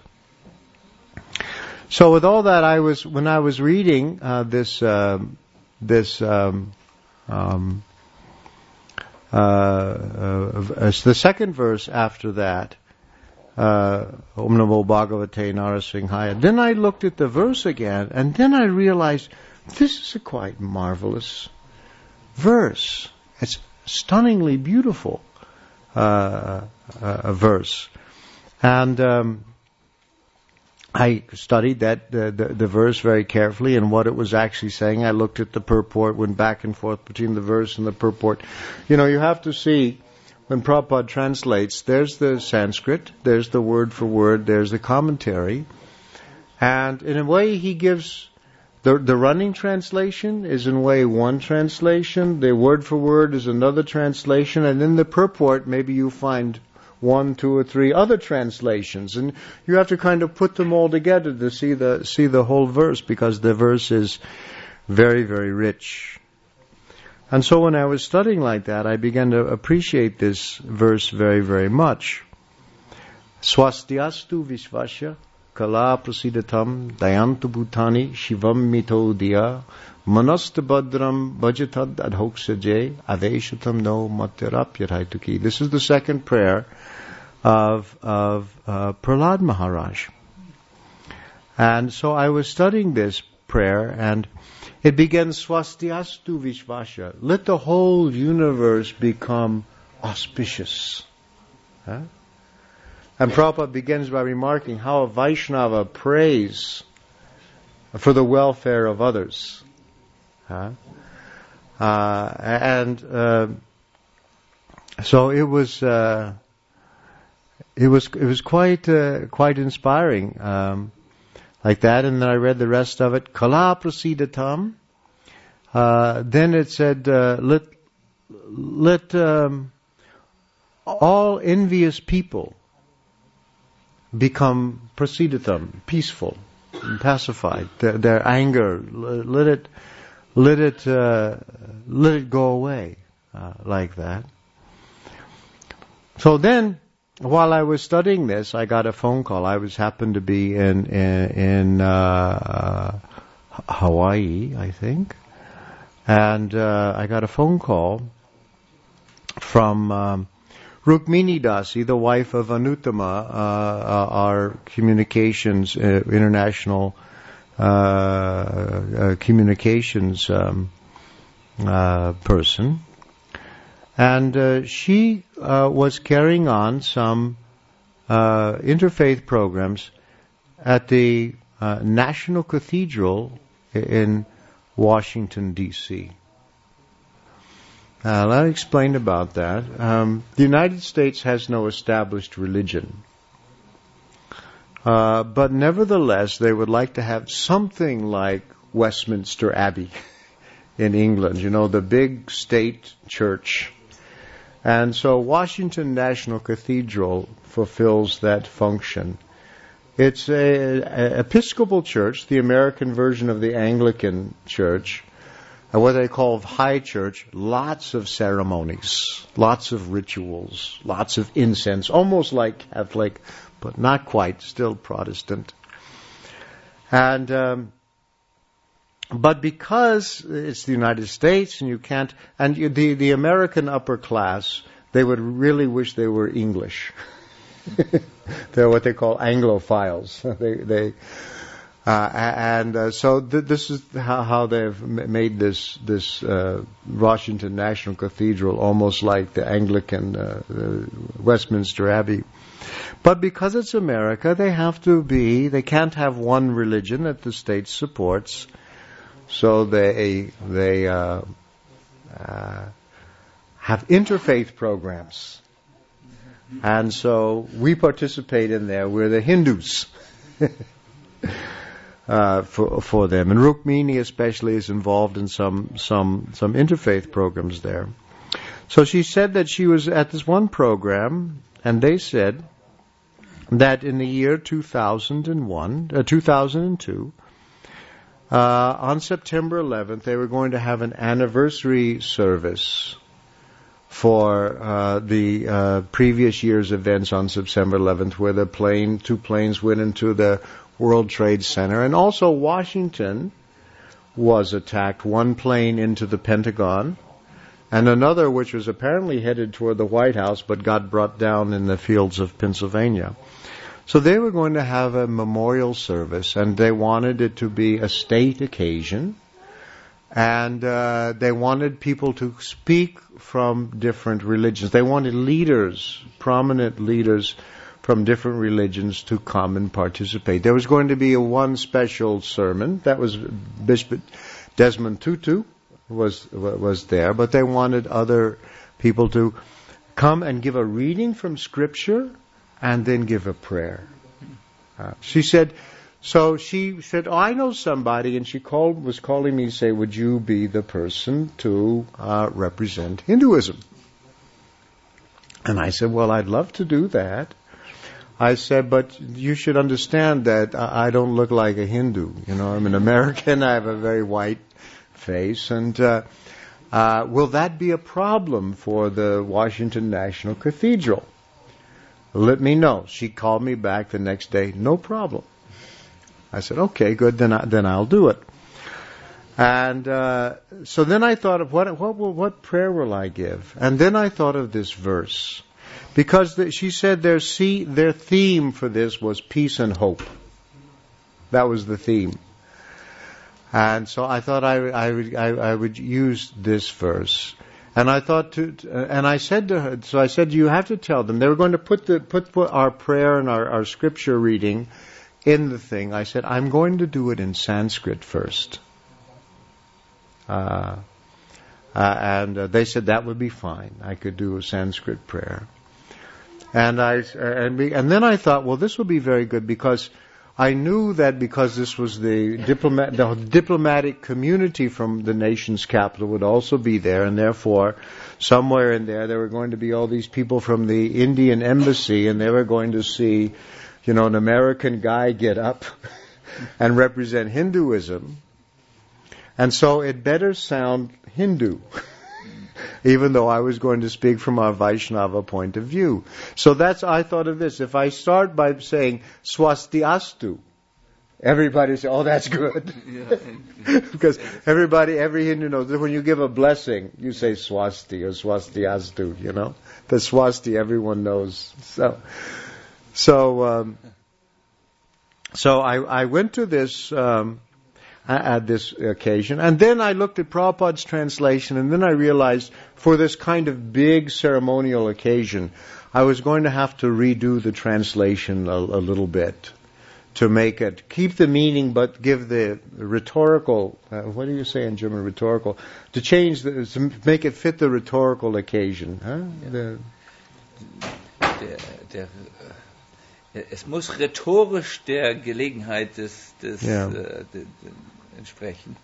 So with all that, I was when I was reading uh, this uh, this um, um, uh, uh, the second verse after that, uh, Om Namo Bhagavate Narasimhaya. Then I looked at the verse again, and then I realized this is a quite marvelous verse. It's stunningly beautiful uh, uh, a verse, and um, I studied that the, the, the verse very carefully and what it was actually saying. I looked at the purport, went back and forth between the verse and the purport. You know, you have to see when Prabhupada translates, there's the Sanskrit, there's the word for word, there's the commentary. And in a way he gives, the, the running translation is in a way one translation, the word for word is another translation, and in the purport maybe you find one, two or three other translations. And you have to kind of put them all together to see the, see the whole verse, because the verse is very, very rich. And so when I was studying like that, I began to appreciate this verse very, very much. Swastyastu Vishvasya Kala Prasidatam Dayantu Bhutani Shivam Mito Diya Manastabhadram Bhajatad Adhoksaje Aveshatam No Materapyarhaituki. This is the second prayer of, of uh, Prahlad Maharaj. And so I was studying this prayer, and it begins, Swastyastu Vishvasya. Let the whole universe become auspicious. Huh? And Prabhupada begins by remarking how a Vaishnava prays for the welfare of others. Huh? Uh, and uh, so it was, uh, it was, it was quite, uh, quite inspiring. Um, Like that, and then I read the rest of it. Kala prasidatam. Uh, then it said, uh, let let um, all envious people become prasidatam, peaceful, and pacified. Their, their anger, let it let it uh, let it go away, uh, like that. So then, while I was studying this, I got a phone call. I was happened to be in in, in uh, Hawaii, I think, and uh, I got a phone call from um, Rukmini Dasi, the wife of Anuttama, uh, our communications uh, international uh, uh, communications um, uh, person. And uh, she uh, was carrying on some uh, interfaith programs at the uh, National Cathedral in Washington, D C Uh, let me explain about that. Um, the United States has no established religion. Uh, but nevertheless, they would like to have something like Westminster Abbey in England, you know, the big state church. And so Washington National Cathedral fulfills that function. It's a, a Episcopal church, the American version of the Anglican church, what they call high church, lots of ceremonies, lots of rituals, lots of incense, almost like Catholic, but not quite, still Protestant. And um, But because it's the United States and you can't, and you, the, the American upper class, they would really wish they were English. They're what they call Anglophiles. they, they, uh, and uh, so th- this is how, how they've made this this uh, Washington National Cathedral almost like the Anglican uh, uh, Westminster Abbey. But because it's America, they have to be, they can't have one religion that the state supports. So they they uh, uh, have interfaith programs, and so we participate in there. We're the Hindus uh, for for them, and Rukmini especially is involved in some some some interfaith programs there. So she said that she was at this one program, and they said that in the year two thousand one, uh, two thousand two. Uh, on September eleventh, they were going to have an anniversary service for uh, the uh, previous year's events on September eleventh, where the plane, two planes went into the World Trade Center, and also Washington was attacked. One plane into the Pentagon, and another which was apparently headed toward the White House, but got brought down in the fields of Pennsylvania. So they were going to have a memorial service, and they wanted it to be a state occasion, and uh, they wanted people to speak from different religions. They wanted leaders, prominent leaders from different religions to come and participate. There was going to be a one special sermon. That was Bishop Desmond Tutu was was there, but they wanted other people to come and give a reading from Scripture and then give a prayer. Uh, she said, so she said, oh, I know somebody, and she called, was calling me to say, would you be the person to uh, represent Hinduism? And I said, well, I'd love to do that. I said, but you should understand that I don't look like a Hindu. You know, I'm an American, I have a very white face, and uh, uh, will that be a problem for the Washington National Cathedral? Let me know. She called me back the next day, no problem. I said, okay, good, then, I, then I'll do it. And uh, so then I thought of what what will, what prayer will I give? And then I thought of this verse. Because the, she said their, see, their theme for this was peace and hope. That was the theme. And so I thought I, I, would, I, I would use this verse. And I thought to, and I said to her, so I said, you have to tell them. They were going to put the put, put our prayer and our, our scripture reading in the thing. I said, I'm going to do it in Sanskrit first. Uh, uh, and uh, they said that would be fine. I could do a Sanskrit prayer. And I uh, and, we, and then I thought, well, this will be very good because I knew that because this was the diplomat, the diplomatic community from the nation's capital would also be there, and therefore, somewhere in there, there were going to be all these people from the Indian embassy, and they were going to see, you know, an American guy get up and represent Hinduism, and so it better sound Hindu. Even though I was going to speak from our Vaishnava point of view. So that's, I thought of this. If I start by saying, Swastiastu, everybody say, oh, that's good. Yeah. Because everybody, every Hindu knows that when you give a blessing, you say Swasti or Swastiastu, you know. The Swasti, everyone knows. So, so, um, so I, I went to this, um, at this occasion. And then I looked at Prabhupada's translation, and then I realized for this kind of big ceremonial occasion, I was going to have to redo the translation a, a little bit to make it, keep the meaning, but give the rhetorical, uh, what do you say in German, rhetorical, to change, the, to make it fit the rhetorical occasion. Huh? The, der, der, es muss rhetorisch der Gelegenheit des, des yeah. uh, de, de, entsprechen.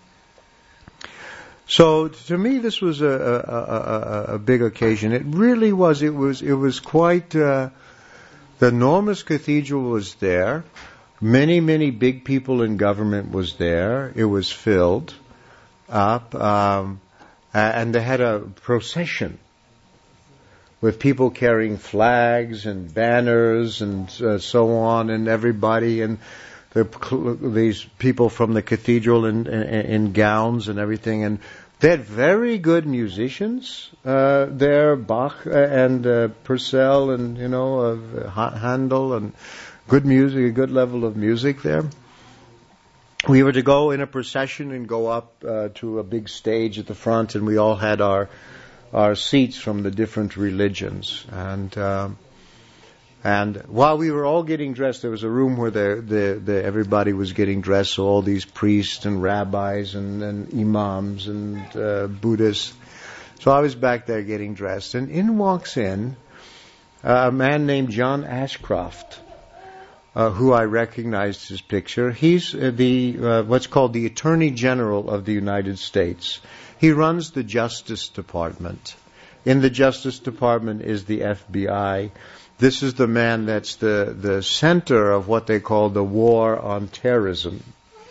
So to me, this was a, a, a, a big occasion. It really was. It was. It was quite. Uh, the enormous cathedral was there. Many, many big people in government was there. It was filled up, um, and they had a procession with people carrying flags and banners and uh, so on, and everybody, and the, these people from the cathedral in, in, in gowns and everything. And they had very good musicians uh, there, Bach and uh, Purcell and, you know, uh, Handel, and good music, a good level of music there. We were to go in a procession and go up uh, to a big stage at the front, and we all had our our seats from the different religions. And um, and while we were all getting dressed, there was a room where the, the, the everybody was getting dressed, so all these priests and rabbis and, and imams and uh, Buddhists. So I was back there getting dressed, and in walks in uh, a man named John Ashcroft, uh, who I recognized his picture. He's uh, the uh, what's called the Attorney General of the United States. He runs the Justice Department. In the Justice Department is the F B I. This is the man that's the, the center of what they call the war on terrorism.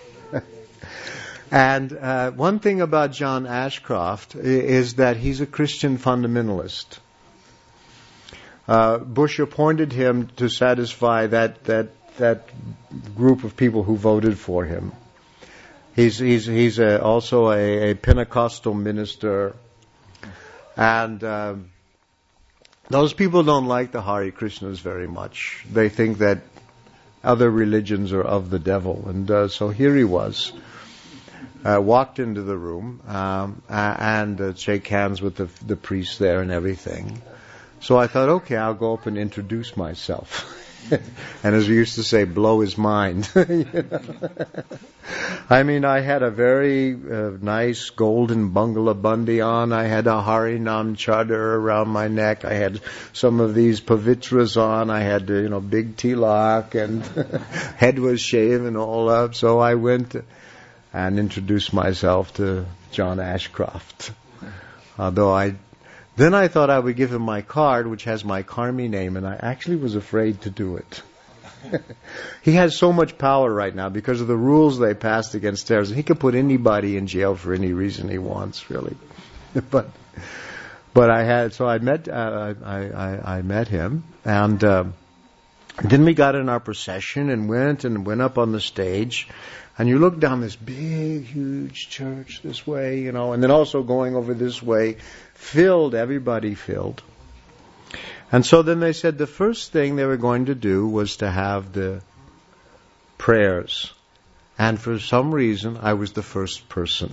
And uh, one thing about John Ashcroft is that he's a Christian fundamentalist. Uh, Bush appointed him to satisfy that, that, that group of people who voted for him. He's he's he's a, also a, a Pentecostal minister, and um, those people don't like the Hare Krishnas very much. They think that other religions are of the devil, and uh, so here he was, uh, walked into the room um, and uh, shake hands with the the priest there and everything. So I thought, okay, I'll go up and introduce myself. And as we used to say, blow his mind. You know? I mean, I had a very uh, nice golden Bangla Bandi on. I had a Harinam chadar around my neck. I had some of these pavitras on. I had, you know, big tilak, and head was shaven all up. So I went and introduced myself to John Ashcroft. Although I, then I thought I would give him my card, which has my Karmi name, and I actually was afraid to do it. He has so much power right now because of the rules they passed against terrorism. He can put anybody in jail for any reason he wants, really. but but I had so I met uh, I, I I met him, and uh, then we got in our procession and went and went up on the stage. And you look down this big, huge church this way, you know, and then also going over this way, filled, everybody filled. And so then they said the first thing they were going to do was to have the prayers. And for some reason, I was the first person.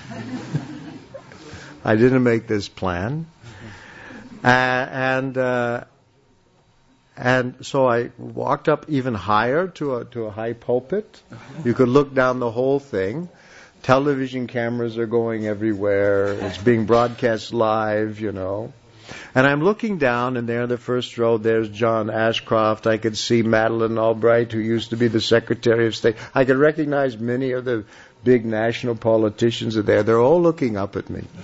I didn't make this plan. Uh, and uh, and so I walked up even higher to a to a high pulpit. You could look down the whole thing. Television cameras are going everywhere. It's being broadcast live, you know. And I'm looking down, and there in the first row, there's John Ashcroft. I could see Madeleine Albright, who used to be the Secretary of State. I could recognize many of the big national politicians are there. They're all looking up at me.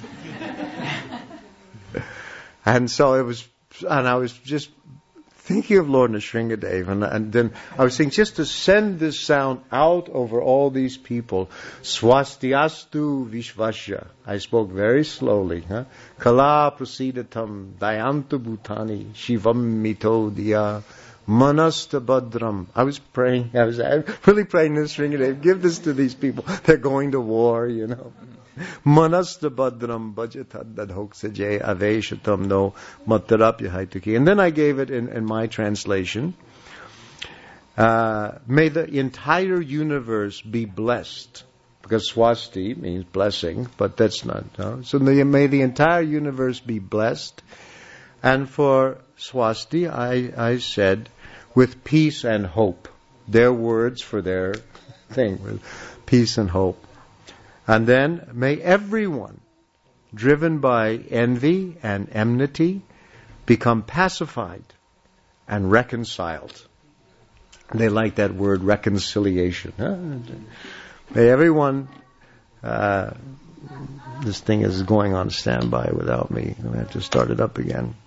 And so it was, and I was just thinking of Lord Nrsingadev, and, and then I was thinking just to send this sound out over all these people. Swastiastu Vishvasya. I spoke very slowly. Huh? Kala prasidatam dayantu bhutani shivam mito diya manasta badram. I was praying, I was really praying Nrsingadev, give this to these people. They're going to war, you know. Manasta badram bhajatad dadhoksaje aveshatam no mattarapya haituki. And then I gave it in, in my translation. Uh, may the entire universe be blessed. Because swasti means blessing, but that's not. No? So the, may the entire universe be blessed. And for swasti, I, I said, with peace and hope. Their words for their thing. Peace and hope. And then, may everyone, driven by envy and enmity, become pacified and reconciled. They like that word, reconciliation. Huh? May everyone, uh, this thing is going on standby without me. I have to start it up again.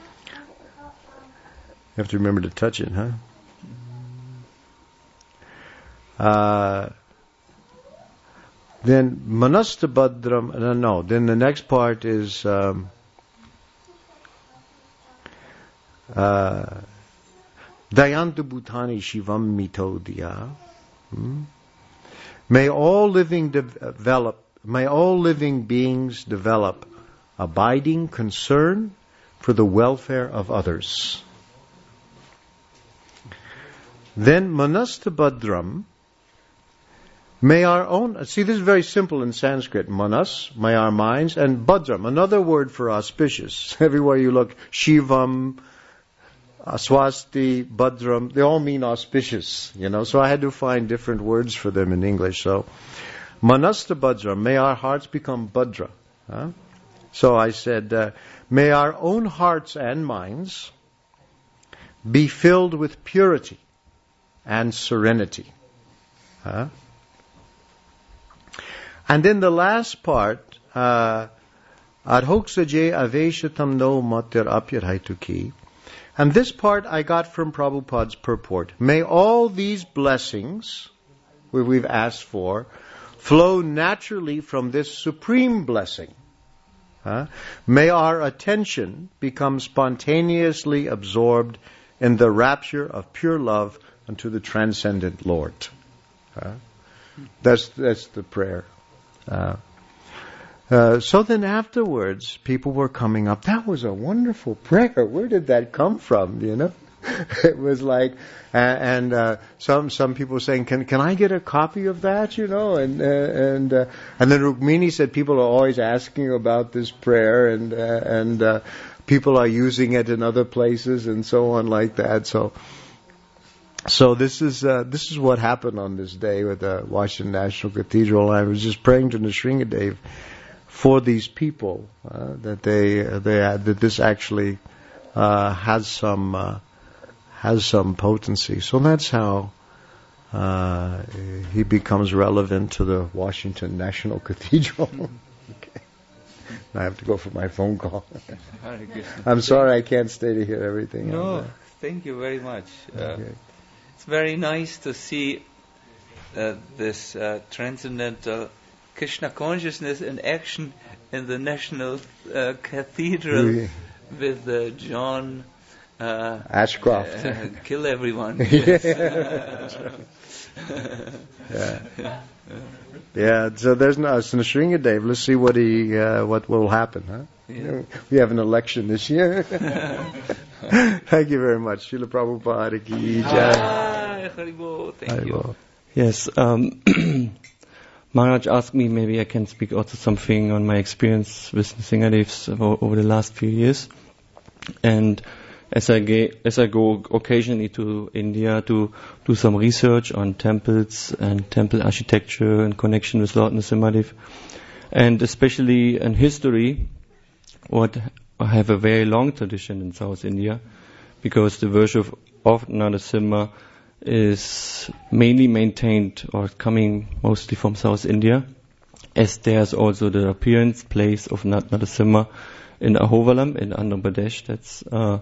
You have to remember to touch it, huh? Uh... Then Manasta Badram, no, no, then the next part is um, uh, Dayantu Bhutani Shivam Mito Diya. Hmm? May all living de- develop, may all living beings develop abiding concern for the welfare of others. Then Manasta Badram. May our own, see this is very simple in Sanskrit, manas, may our minds, and badram, another word for auspicious. Everywhere you look, shivam, swasti, badram, they all mean auspicious, you know, so I had to find different words for them in English. So, manasta badram, may our hearts become badra. Huh? So I said, uh, may our own hearts and minds be filled with purity and serenity. Huh? And then the last part, adhoksaje aveshatam no matir apyarhaituki. And this part I got from Prabhupada's purport. May all these blessings that we've asked for flow naturally from this supreme blessing. Huh? May our attention become spontaneously absorbed in the rapture of pure love unto the transcendent Lord. Huh? That's that's the prayer. Uh, uh, so then afterwards, people were coming up. That was a wonderful prayer. Where did that come from? You know, it was like, uh, and uh, some some people were saying, "Can can I get a copy of that?" You know, and uh, and uh, and then Rukmini said, people are always asking about this prayer, and uh, and uh, people are using it in other places, and so on like that. So so this is uh, this is what happened on this day with the Washington National Cathedral. I was just praying to Nrsingadev for these people uh, that they uh, they had, that this actually uh, has some uh, has some potency. So that's how uh, he becomes relevant to the Washington National Cathedral. Okay. I have to go for my phone call. I'm sorry I can't stay to hear everything. No, thank you very much. Uh, Okay. It's very nice to see uh, this uh, transcendental Krishna consciousness in action in the National uh, Cathedral Really? with uh, John uh, Ashcroft. uh, kill everyone. Yeah. Yeah. So there's no so Nrsingadev. Let's see what he uh, what will happen, huh? Yeah. We have an election this year. Thank you very much. Srila Prabhupada ki jai. Ah, Haribol, thank you. Haribol. Yes, um, Maharaj asked me maybe I can speak also something on my experience with Nrsingadevs over, over the last few years. And as I, ga- as I go occasionally to India to do some research on temples and temple architecture in connection with Lord Nrsimhadev, and especially in history, what I have a very long tradition in South India, because the worship of Narasimha is mainly maintained or coming mostly from South India, as there's also the appearance place of Narasimha in Ahovalam in Andhra Pradesh. That's uh,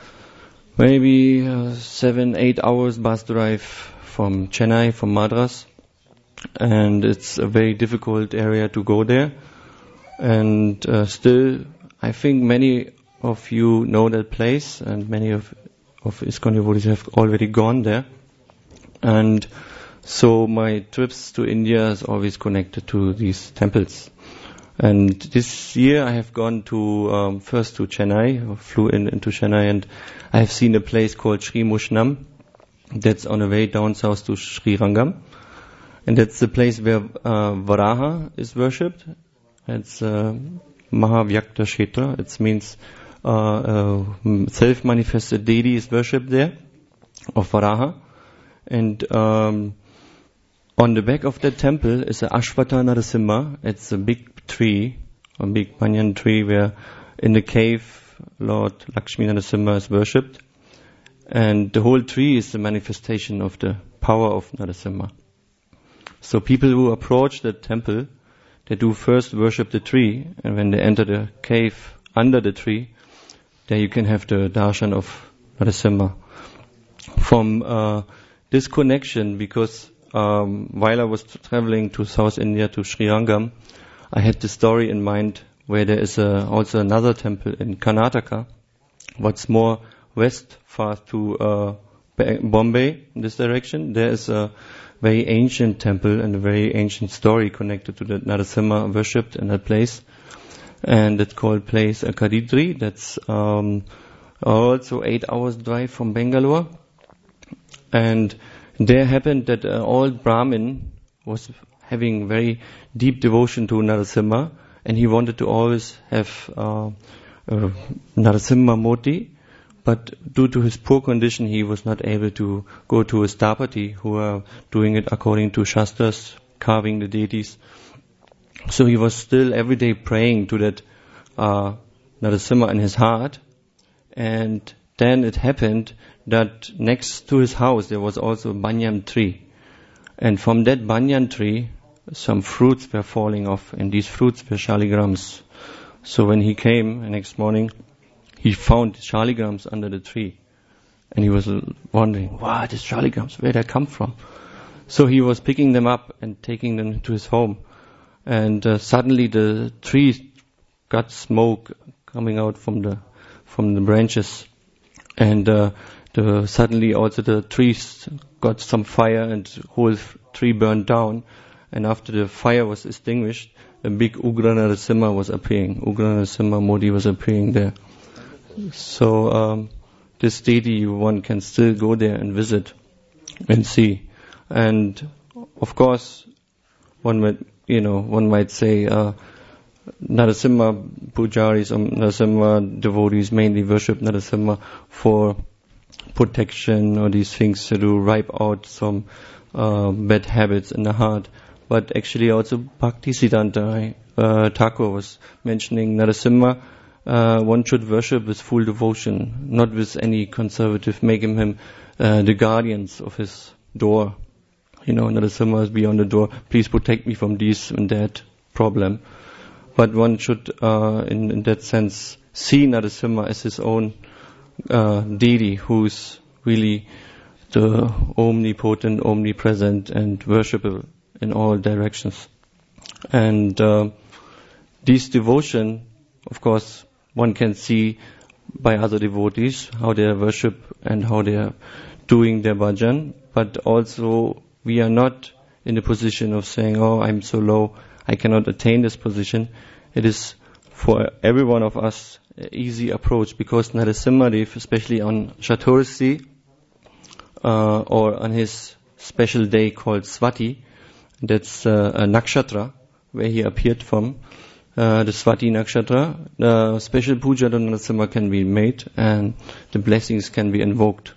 maybe uh, seven, eight hours bus drive from Chennai, from Madras, and it's a very difficult area to go there. And uh, still, I think many of you know that place, and many of of ISKCON devotees have already gone there. And so my trips to India is always connected to these temples. And this year I have gone to, um, first to Chennai, I flew in into Chennai, and I have seen a place called Sri Mushnam, that's on the way down south to Sri Rangam. And that's the place where uh, Varaha is worshipped. It's uh, Mahavyakta Kshetra. It means uh, uh, self-manifested deity is worshipped there, of Varaha. And um, on the back of that temple is a Ashwata Narasimha. It's a big tree, a big banyan tree, where in the cave Lord Lakshmi Narasimha is worshipped. And the whole tree is the manifestation of the power of Narasimha. So people who approach the temple, they do first worship the tree, and when they enter the cave under the tree, there you can have the darshan of Narasimha. From uh, this connection, because um, while I was t- traveling to South India, to Sri Rangam, I had the story in mind where there is a, also another temple in Karnataka, what's more west, far to uh, Bombay, in this direction. There is a very ancient temple and a very ancient story connected to the Narasimha worshipped in that place. And it's called place uh, Kadidri. That's um, also eight hours drive from Bangalore. And there happened that an old Brahmin was having very deep devotion to Narasimha, and he wanted to always have uh, uh, Narasimha Murti, but due to his poor condition, he was not able to go to a Stapati who are doing it according to Shastras, carving the deities. So he was still every day praying to that uh, Narasimha in his heart, and then it happened that next to his house there was also a banyan tree. And from that banyan tree, some fruits were falling off, and these fruits were shaligrams. So when he came the next morning, he found shaligrams under the tree. And he was wondering, what is shaligrams? Where did they come from? So he was picking them up and taking them to his home. And uh, suddenly the tree got smoke coming out from the from the branches. And uh, the, suddenly also the trees got some fire, and the whole tree burned down. And after the fire was extinguished, a big Ugra Narasimha was appearing. Ugra Narasimha Modi was appearing there. So um, this deity, one can still go there and visit and see. And of course, one might, you know, one might say uh, Narasimha pujaris or Narasimha devotees mainly worship Narasimha for protection or these things to do, wipe out some uh, bad habits in the heart. But actually also Bhaktisiddhanta uh, Thakur was mentioning Narasimha, uh, one should worship with full devotion, not with any conservative, making him uh, the guardians of his door. You know, Narasimha is beyond the door, please protect me from this and that problem. But one should, uh, in, in that sense, see Narasimha as his own uh, deity, who's really the omnipotent, omnipresent, and worshipable in all directions. And uh, this devotion, of course, one can see by other devotees, how they worship and how they are doing their bhajan, but also we are not in the position of saying, oh, I'm so low, I cannot attain this position. It is for every one of us an easy approach, because Narasimhadev, especially on Chaturthi, uh, or on his special day called Swati, that's uh, a nakshatra where he appeared from, uh, the Swati nakshatra, the special puja to Narasimha can be made and the blessings can be invoked.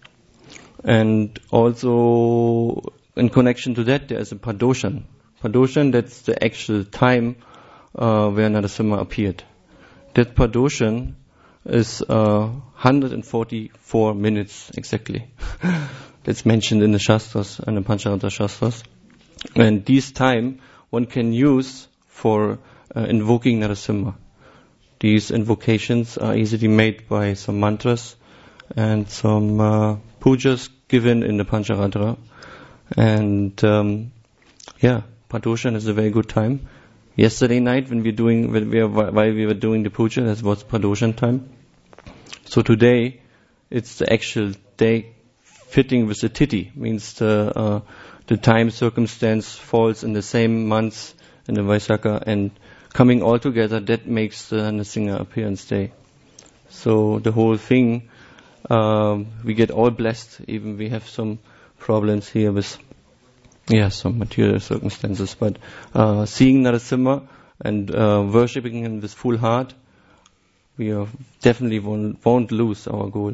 And also in connection to that, there is a Padoshan. Padoshan, that's the actual time uh, where Narasimha appeared. That Padoshan is uh, one hundred forty-four minutes exactly. That's mentioned in the Shastras and the Pancharatra Shastras. And this time one can use for uh, invoking Narasimha. These invocations are easily made by some mantras and some uh, pujas given in the Pancharatra. And um, yeah, Padoshan is a very good time. Yesterday night, when we doing, when we are, while we were doing the puja, that was Padoshan time. So today, it's the actual day fitting with the Tithi, means the uh, the time circumstance falls in the same months in the Vaisakha, and coming all together, that makes the Narasimha appearance day. So the whole thing, um, we get all blessed. Even we have some problems here with, yeah, some material circumstances, but uh, seeing Narasimha and uh, worshipping him with full heart, we are definitely won't, won't lose our goal.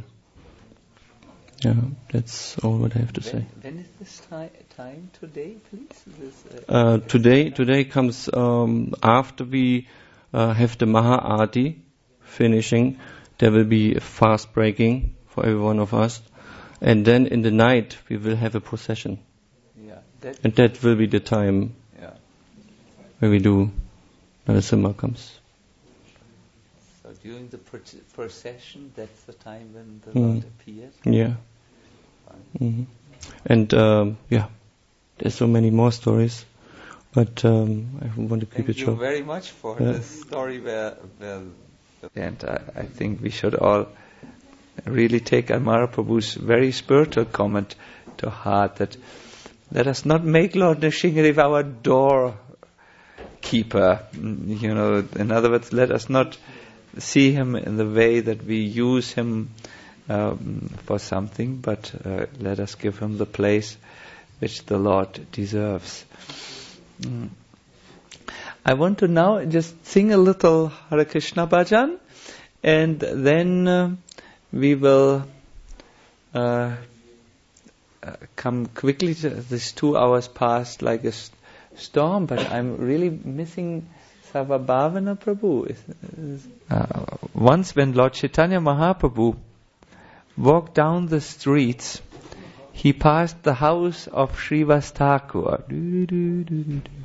Yeah, that's all what I have to when, say. When is this ti- time today, please? This, uh, uh, today, today comes um, after we uh, have the Maha Aarti finishing. There will be a fast breaking for every one of us, and then in the night we will have a procession. Yeah, that And that will be the time yeah. where we do Narasimha comes. So during the pro- procession, that's the time when the Mm. Lord appears. Yeah. hmm And um, yeah, there's so many more stories, but um, I want to keep Thank it you short. very much for Yeah. this story. Where, where and I, I think we should all really take Amara Prabhu's very spiritual comment to heart, that let us not make Lord Nrsimhadev our doorkeeper. You know, in other words, let us not see him in the way that we use him um, for something, but uh, let us give him the place which the Lord deserves. Mm. I want to now just sing a little Hare Krishna bhajan, and then uh, we will uh, uh, come quickly to this two hours past like a st- storm, but I'm really missing Sarvabhavana Prabhu. Uh, once when Lord Chaitanya Mahaprabhu walked down the streets, he passed the house of Srivas Thakur. Do, do, do, do, do.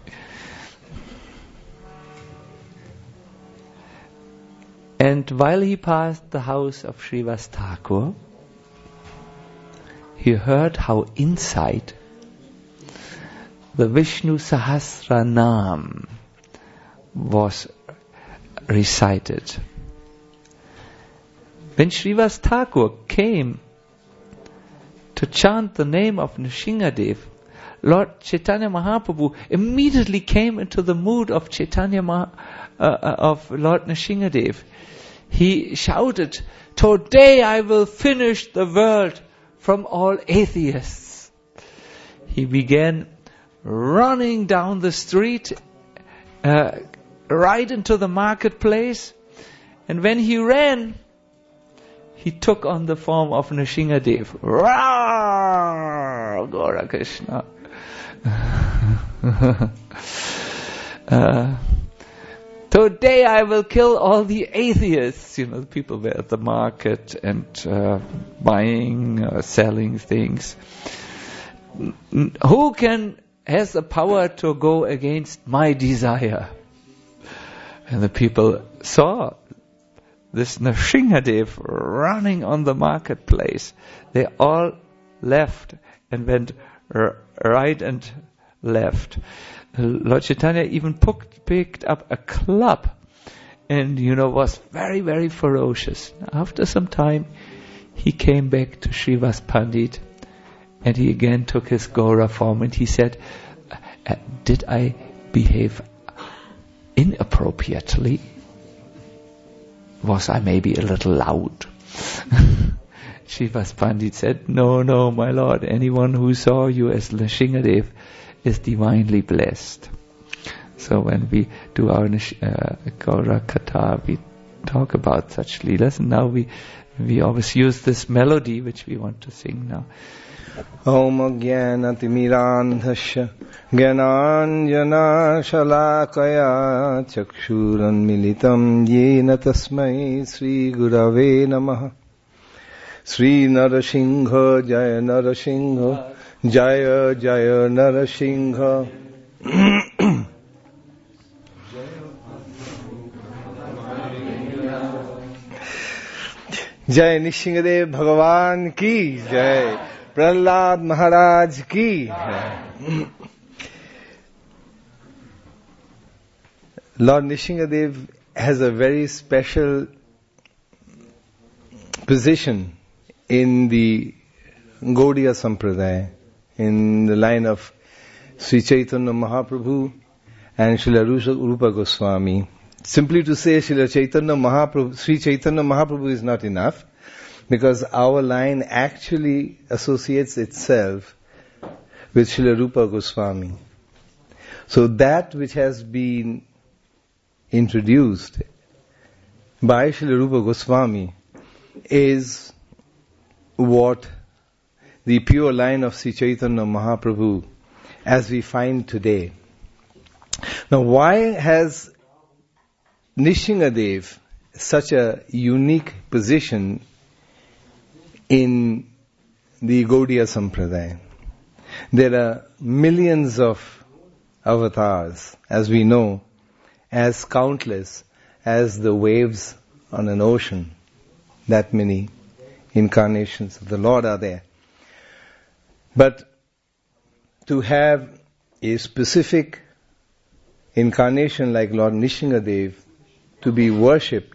And while he passed the house of Srivas Thakur, he heard how inside the Vishnu Sahasranam was recited. When Srivas Thakur came to chant the name of Nrsimhadev, Lord Chaitanya Mahaprabhu immediately came into the mood of Chaitanya Maha, uh, of Lord Nrsimhadev. He shouted, "Today I will finish the world from all atheists." He began running down the street, uh, right into the marketplace, and when he ran, he took on the form of Nrsingadev. Rawr! Gaura Krishna. uh, Today I will kill all the atheists. You know, the people were at the market and uh, buying, uh, selling things. Who can has the power to go against my desire? And the people saw this Nrsingadev running on the marketplace. They all left and went r- right and left. Lord Chaitanya even picked, picked up a club and, you know, was very, very ferocious. After some time, he came back to Srivas Pandit and he again took his Gaura form and he said, uh, did I behave inappropriately? Was I maybe a little loud? Srivas Pandit said, no, no, my lord, anyone who saw you as Nrsingadev is divinely blessed. So when we do our uh, Gaura Katha, we talk about such leelas, and now we we always use this melody which we want to sing now. Om Jnanatimirandhasya Jnananjana Shalakaya Chakshuran Militam Yena Tasmai Sri Gurave Namaha. Sri Narasingha Jaya Narasingha Jaya Jaya Narasingha. Jai Nrsingadev Bhagavan ki Jai. Prahlad Maharaj ki Jai. Lord Nrsingadev has a very special position in the Gaudiya Sampradaya, in the line of Sri Chaitanya Mahaprabhu and Srila Rupa Goswami. Simply to say Srila Chaitanya Mahaprabhu, Sri Chaitanya Mahaprabhu is not enough, because our line actually associates itself with Srila Rupa Goswami. So that which has been introduced by Srila Rupa Goswami is what the pure line of Sri Chaitanya Mahaprabhu as we find today. Now, why has Nrsingadev such a unique position in the Gaudiya Sampradaya? There are millions of avatars, as we know, as countless as the waves on an ocean. That many incarnations of the Lord are there. But to have a specific incarnation like Lord Nrsingadev to be worshipped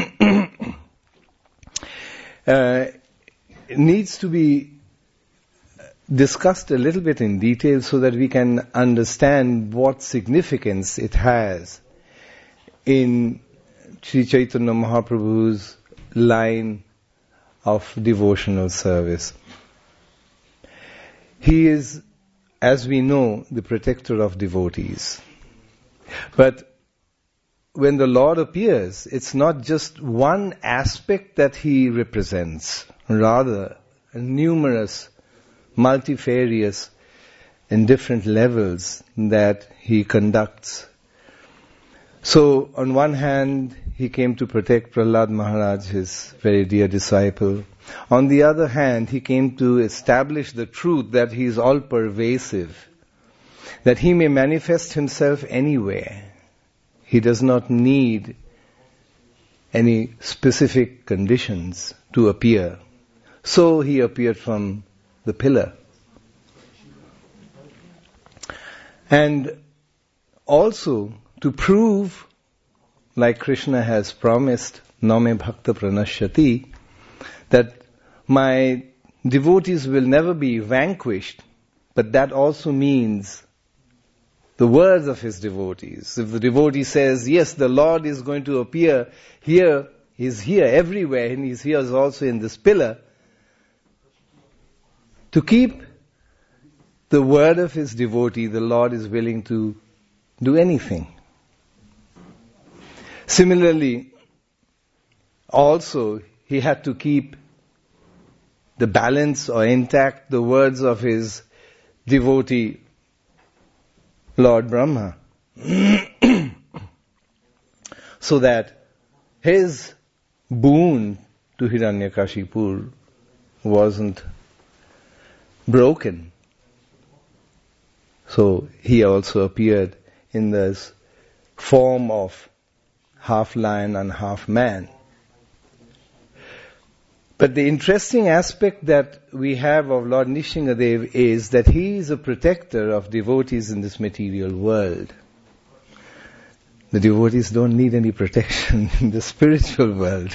uh, needs to be discussed a little bit in detail so that we can understand what significance it has in Sri Chaitanya Mahaprabhu's line of devotional service. He is, as we know, the protector of devotees. But when the Lord appears, it's not just one aspect that He represents, rather numerous, multifarious and different levels that He conducts. So, on one hand, He came to protect Prahlad Maharaj, His very dear disciple. On the other hand, He came to establish the truth that He is all-pervasive, that He may manifest Himself anywhere. He does not need any specific conditions to appear. So He appeared from the pillar. And also to prove, like Krishna has promised, Name Bhakta Pranashyati, that my devotees will never be vanquished, but that also means the words of His devotees. If the devotee says, yes, the Lord is going to appear here, He's here everywhere, and He's here also in this pillar, to keep the word of His devotee, the Lord is willing to do anything. Similarly, also, he had to keep the balance or intact the words of his devotee, Lord Brahma. So that his boon to Hiranyakashipu wasn't broken. So he also appeared in this form of half lion and half man. But the interesting aspect that we have of Lord Nrsingadev is that he is a protector of devotees in this material world. The devotees don't need any protection in the spiritual world.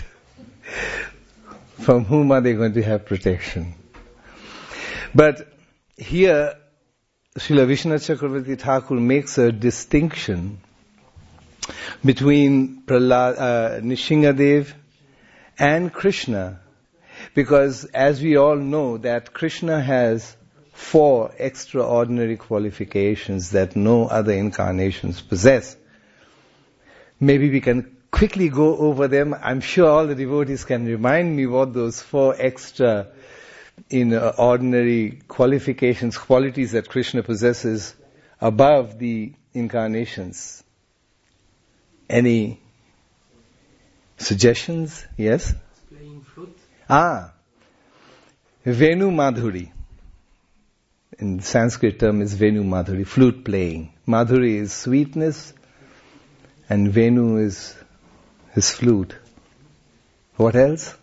From whom are they going to have protection? But here, Srila Vishwanath Chakravarti Thakur makes a distinction between Prahlad, uh, Nrsingadev and Krishna. Because as we all know that Krishna has four extraordinary qualifications that no other incarnations possess. Maybe we can quickly go over them. I'm sure all the devotees can remind me what those four extra in uh, ordinary qualifications, qualities that Krishna possesses above the incarnations. Any suggestions? Yes? Playing flute. Ah, Venu Madhuri. In Sanskrit term is Venu Madhuri, flute playing. Madhuri is sweetness and Venu is his flute. What else?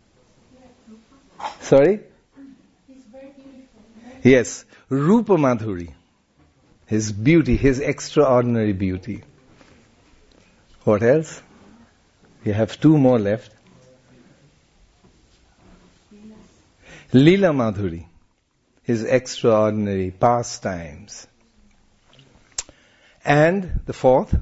Sorry? Yes, Rupa Madhuri. His beauty, his extraordinary beauty. What else? We have two more left. Leela Madhuri, his extraordinary pastimes. And the fourth?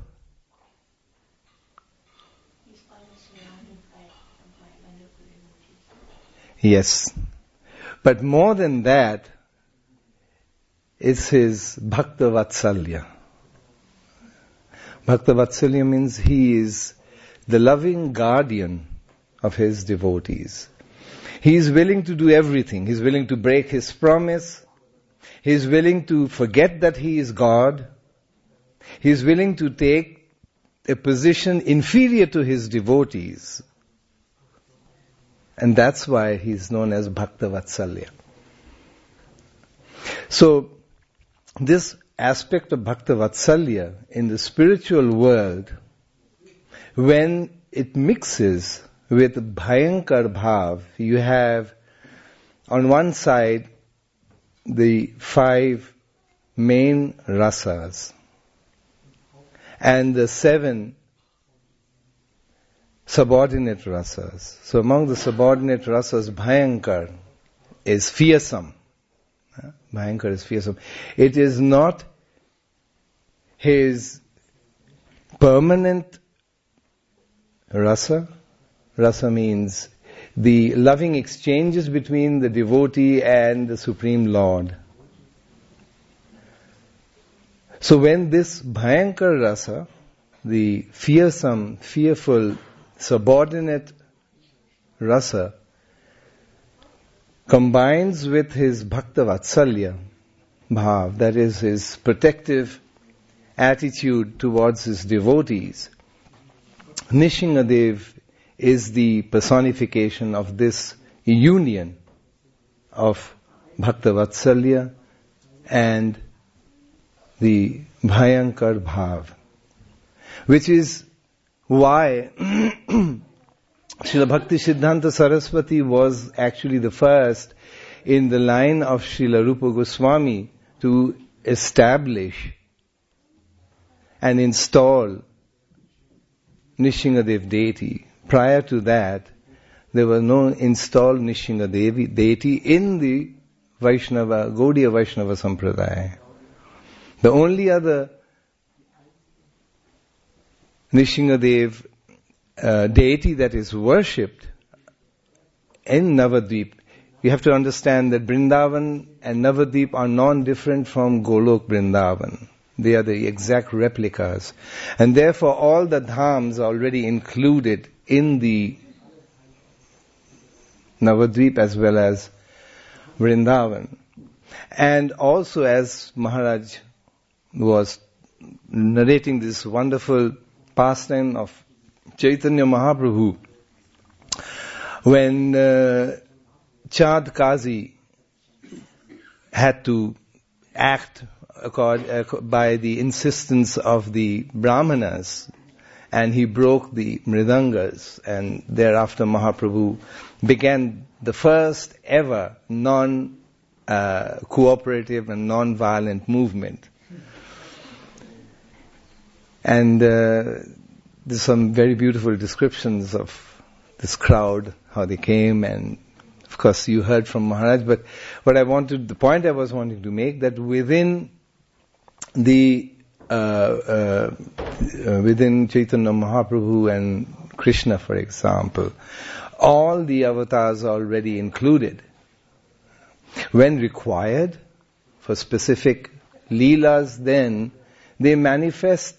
Yes. But more than that, it's his Bhakta Vatsalya. Bhakta Vatsalya means he is the loving guardian of his devotees. He is willing to do everything. He is willing to break his promise. He is willing to forget that he is God. He is willing to take a position inferior to his devotees. And that's why he is known as Bhakta Vatsalya. So, this aspect of Bhakta Vatsalya in the spiritual world, when it mixes with Bhayankar Bhav, you have on one side the five main rasas and the seven subordinate rasas. So among the subordinate rasas, Bhayankar is fearsome. Bhayankar is fearsome. It is not his permanent rasa. Rasa means the loving exchanges between the devotee and the Supreme Lord. So when this Bhayankar rasa, the fearsome, fearful, subordinate rasa, combines with his Bhakta Vatsalya bhav, that is his protective attitude towards his devotees, Nrsingadev is the personification of this union of Bhakta Vatsalya and the Bhayankar Bhav, which is why Srila Bhakti Siddhanta Saraswati was actually the first in the line of Srila Rupa Goswami to establish and install Nrsingadev deity. Prior to that, there was no installed Nrsingadev deity in the Vaishnava, Gaudiya Vaishnava Sampradaya. The only other Nrsingadev uh, deity that is worshipped in Navadvip, you have to understand that Vrindavan and Navadvip are non-different from Golok Vrindavan. They are the exact replicas. And therefore all the dhams are already included in the Navadvip as well as Vrindavan. And also, as Maharaj was narrating this wonderful pastime of Chaitanya Mahaprabhu, when uh, Chand Kazi had to act accord, uh, by the insistence of the Brahmanas, and he broke the mridangas, and thereafter Mahaprabhu began the first ever non uh, cooperative and non-violent movement. And uh, there's some very beautiful descriptions of this crowd, how they came, and of course you heard from Maharaj, but what I wanted, the point I was wanting to make, that within the uh, uh, uh, within Chaitanya Mahaprabhu and Krishna, for example, all the avatars are already included. When required for specific leelas, then they manifest,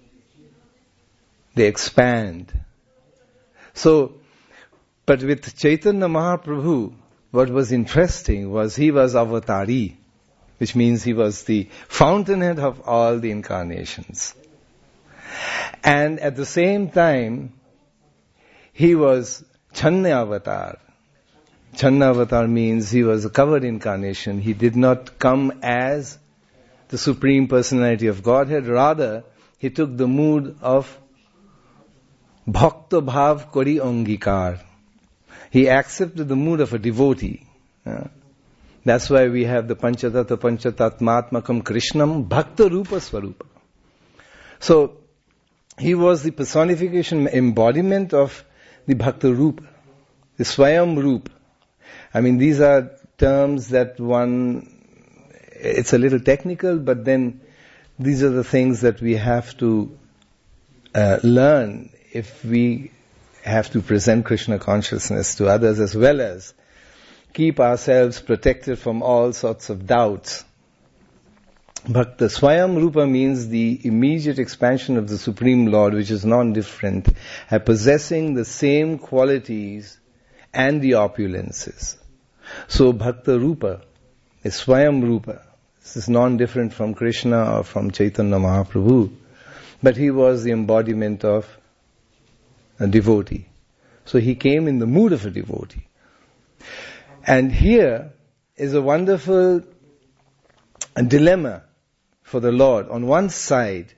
they expand. So, but with Chaitanya Mahaprabhu, what was interesting was he was avatari, which means he was the fountainhead of all the incarnations. And at the same time, he was Channa avatar. Channa avatar means he was a covered incarnation. He did not come as the Supreme Personality of Godhead. Rather, he took the mood of Bhakta Bhav Kori Angikar. He accepted the mood of a devotee. Uh, that's why we have the Panchatattva Panchatatmatmakam Krishnam Bhakta Rupa Swarupa. So, he was the personification, embodiment of the Bhakta Rupa, the Swayam Rupa. I mean, these are terms that one, it's a little technical, but then these are the things that we have to uh, learn if we have to present Krishna consciousness to others, as well as keep ourselves protected from all sorts of doubts. But the Swayam Rupa means the immediate expansion of the Supreme Lord, which is non-different, uh, possessing the same qualities and the opulences. So Bhakta Rupa is Swayam Rupa. This is non-different from Krishna or from Chaitanya Mahaprabhu. But he was the embodiment of a devotee. So he came in the mood of a devotee. And here is a wonderful dilemma for the Lord. On one side,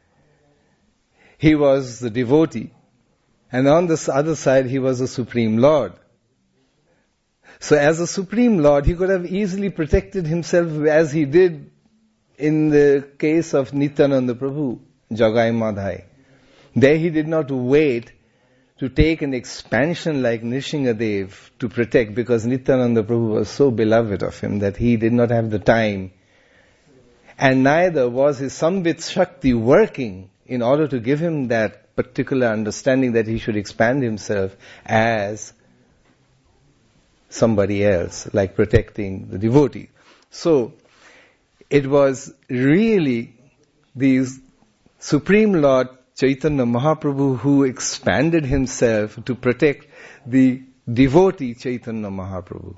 he was the devotee, and on the other side, he was the Supreme Lord. So as a Supreme Lord, he could have easily protected himself as he did in the case of Nityananda Prabhu, Jagai Madhai. There he did not wait to take an expansion like Nrisinghadev to protect, because Nityananda Prabhu was so beloved of him that he did not have the time. And neither was his Samvit Shakti working in order to give him that particular understanding that he should expand himself as somebody else, like protecting the devotee. So, it was really the Supreme Lord Chaitanya Mahaprabhu who expanded himself to protect the devotee Chaitanya Mahaprabhu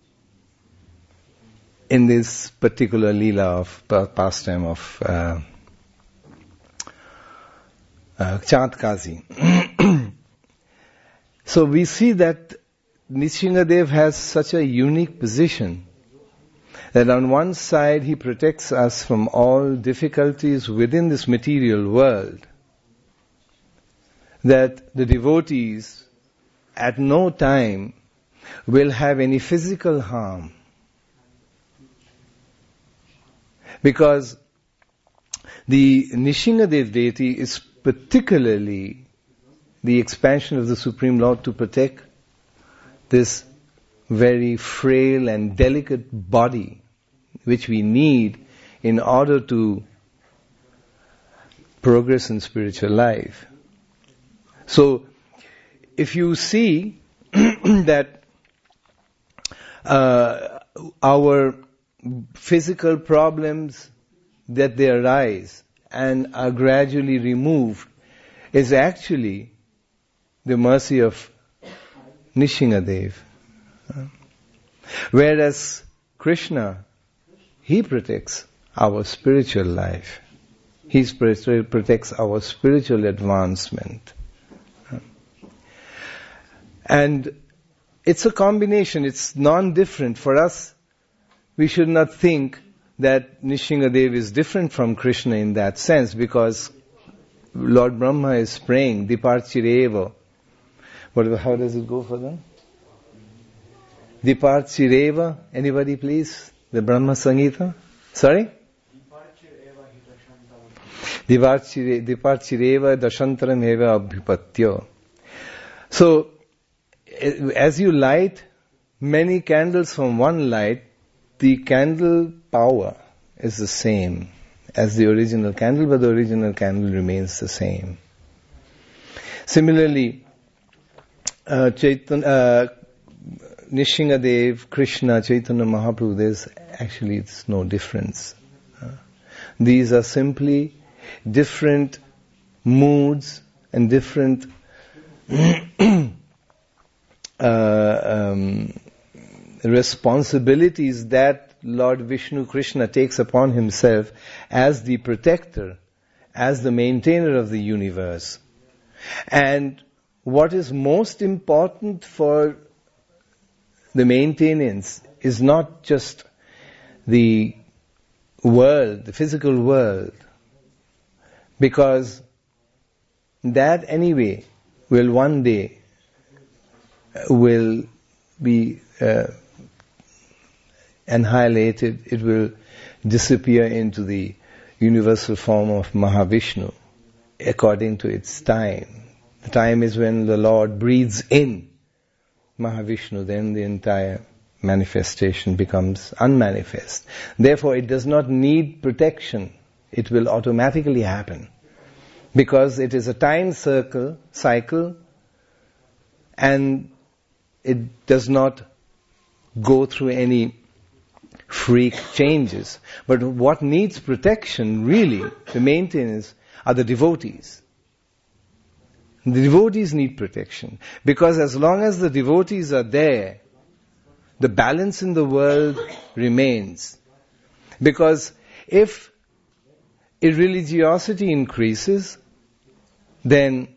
in this particular leela of pastime of uh, uh, Chand Kazi. So we see that Nrisinghadev has such a unique position that on one side he protects us from all difficulties within this material world, that the devotees at no time will have any physical harm. Because the Nrisinghadev deity is particularly the expansion of the Supreme Lord to protect this very frail and delicate body which we need in order to progress in spiritual life. So, if you see that uh, our physical problems that they arise and are gradually removed is actually the mercy of Nrisinghadev. Whereas Krishna, he protects our spiritual life. He protects our spiritual advancement. And it's a combination, it's non-different. For us, we should not think that Nishingadev is different from Krishna in that sense, because Lord Brahma is praying, Diparchireva. What, how does it go for them? Diparchireva, anybody please? The Brahma Sangita? Sorry? Diparchireva dashantaram eva abhipatyo. So, as you light many candles from one light, the candle power is the same as the original candle, but the original candle remains the same. Similarly, uh, Chaitanya, uh, Nishingadev, Krishna, Chaitanya Mahaprabhu, there's actually it's no difference. Uh, these are simply different moods and different uh, um, responsibilities that Lord Vishnu Krishna takes upon himself as the protector, as the maintainer of the universe. And what is most important for the maintenance is not just the world, the physical world, because that anyway will one day will be uh, annihilated, it will disappear into the universal form of Mahavishnu according to its time. The time is when the Lord breathes in Mahavishnu, then the entire manifestation becomes unmanifest. Therefore, it does not need protection. It will automatically happen. Because it is a time circle, cycle, and it does not go through any freak changes. But what needs protection, really, the maintenance, are the devotees. The devotees need protection. Because as long as the devotees are there, the balance in the world remains. Because if irreligiosity increases, then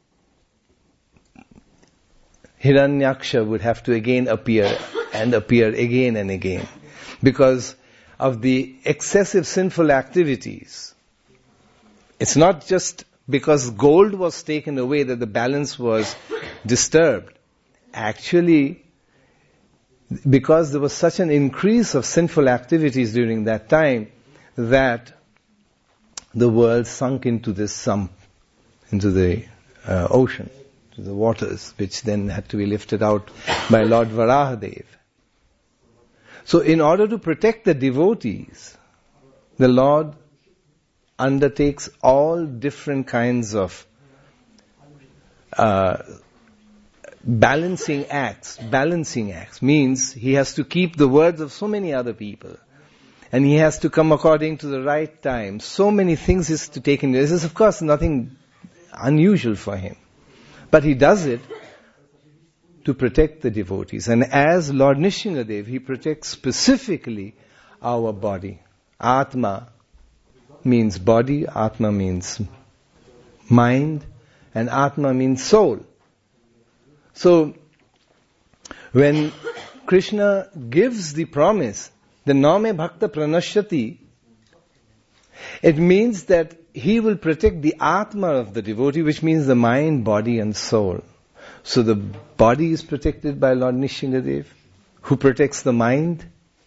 Hiranyaksha would have to again appear and appear again and again. Because of the excessive sinful activities. It's not just because gold was taken away that the balance was disturbed. Actually, because there was such an increase of sinful activities during that time, that the world sunk into this sump, into the uh, ocean, to the waters, which then had to be lifted out by Lord Varahadev. So in order to protect the devotees, the Lord undertakes all different kinds of uh, balancing acts. Balancing acts means he has to keep the words of so many other people. And he has to come according to the right time. So many things is to take into. This is of course nothing unusual for him. But he does it to protect the devotees. And as Lord Nishingadev, he protects specifically our body. Atma means body, Atma means mind, and Atma means soul. So, when Krishna gives the promise, the Name Bhakta Pranashyati, it means that he will protect the Atma of the devotee, which means the mind, body and soul. So the body is protected by Lord Nishingadev, who protects the mind.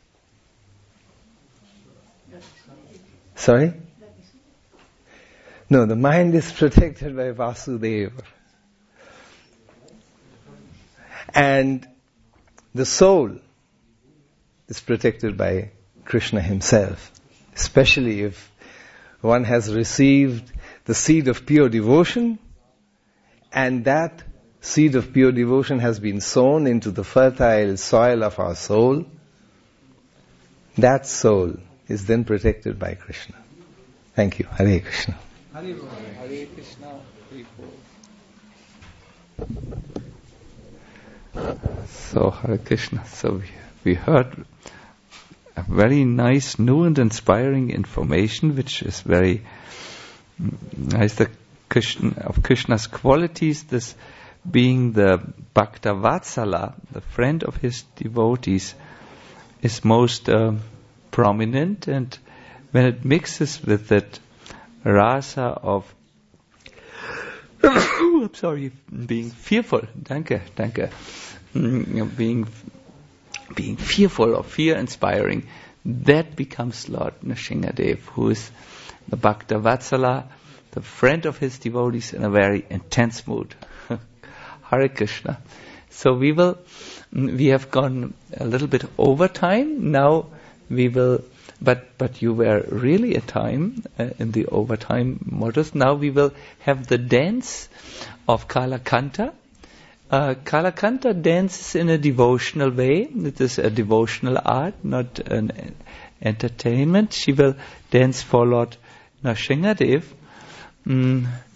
Sorry? No, the mind is protected by Vasudeva. And the soul is protected by Krishna himself. Especially if one has received the seed of pure devotion, and that seed of pure devotion has been sown into the fertile soil of our soul, that soul is then protected by Krishna. Thank you. Hare Krishna. Hare Hare Krishna. Hare Krishna. So Hare Krishna. So we, we heard a very nice, new and inspiring information, which is very nice. The Krishna, of Krishna's qualities, this being the Bhakta Vatsala, the friend of his devotees, is most uh, prominent, and when it mixes with that rasa of I'm sorry, being fearful, danke, danke, being being fearful or fear-inspiring, that becomes Lord Nrsingadev, who is the Bhakta Vatsala, the friend of his devotees in a very intense mood. Hare Krishna. So we will, we have gone a little bit over time. Now we will, but but you were really a time uh, in the overtime modus. Now we will have the dance of Kalakanta. Uh, Kalakanta dances in a devotional way. It is a devotional art, not an entertainment. She will dance for Lord Nrsingadev. Mm.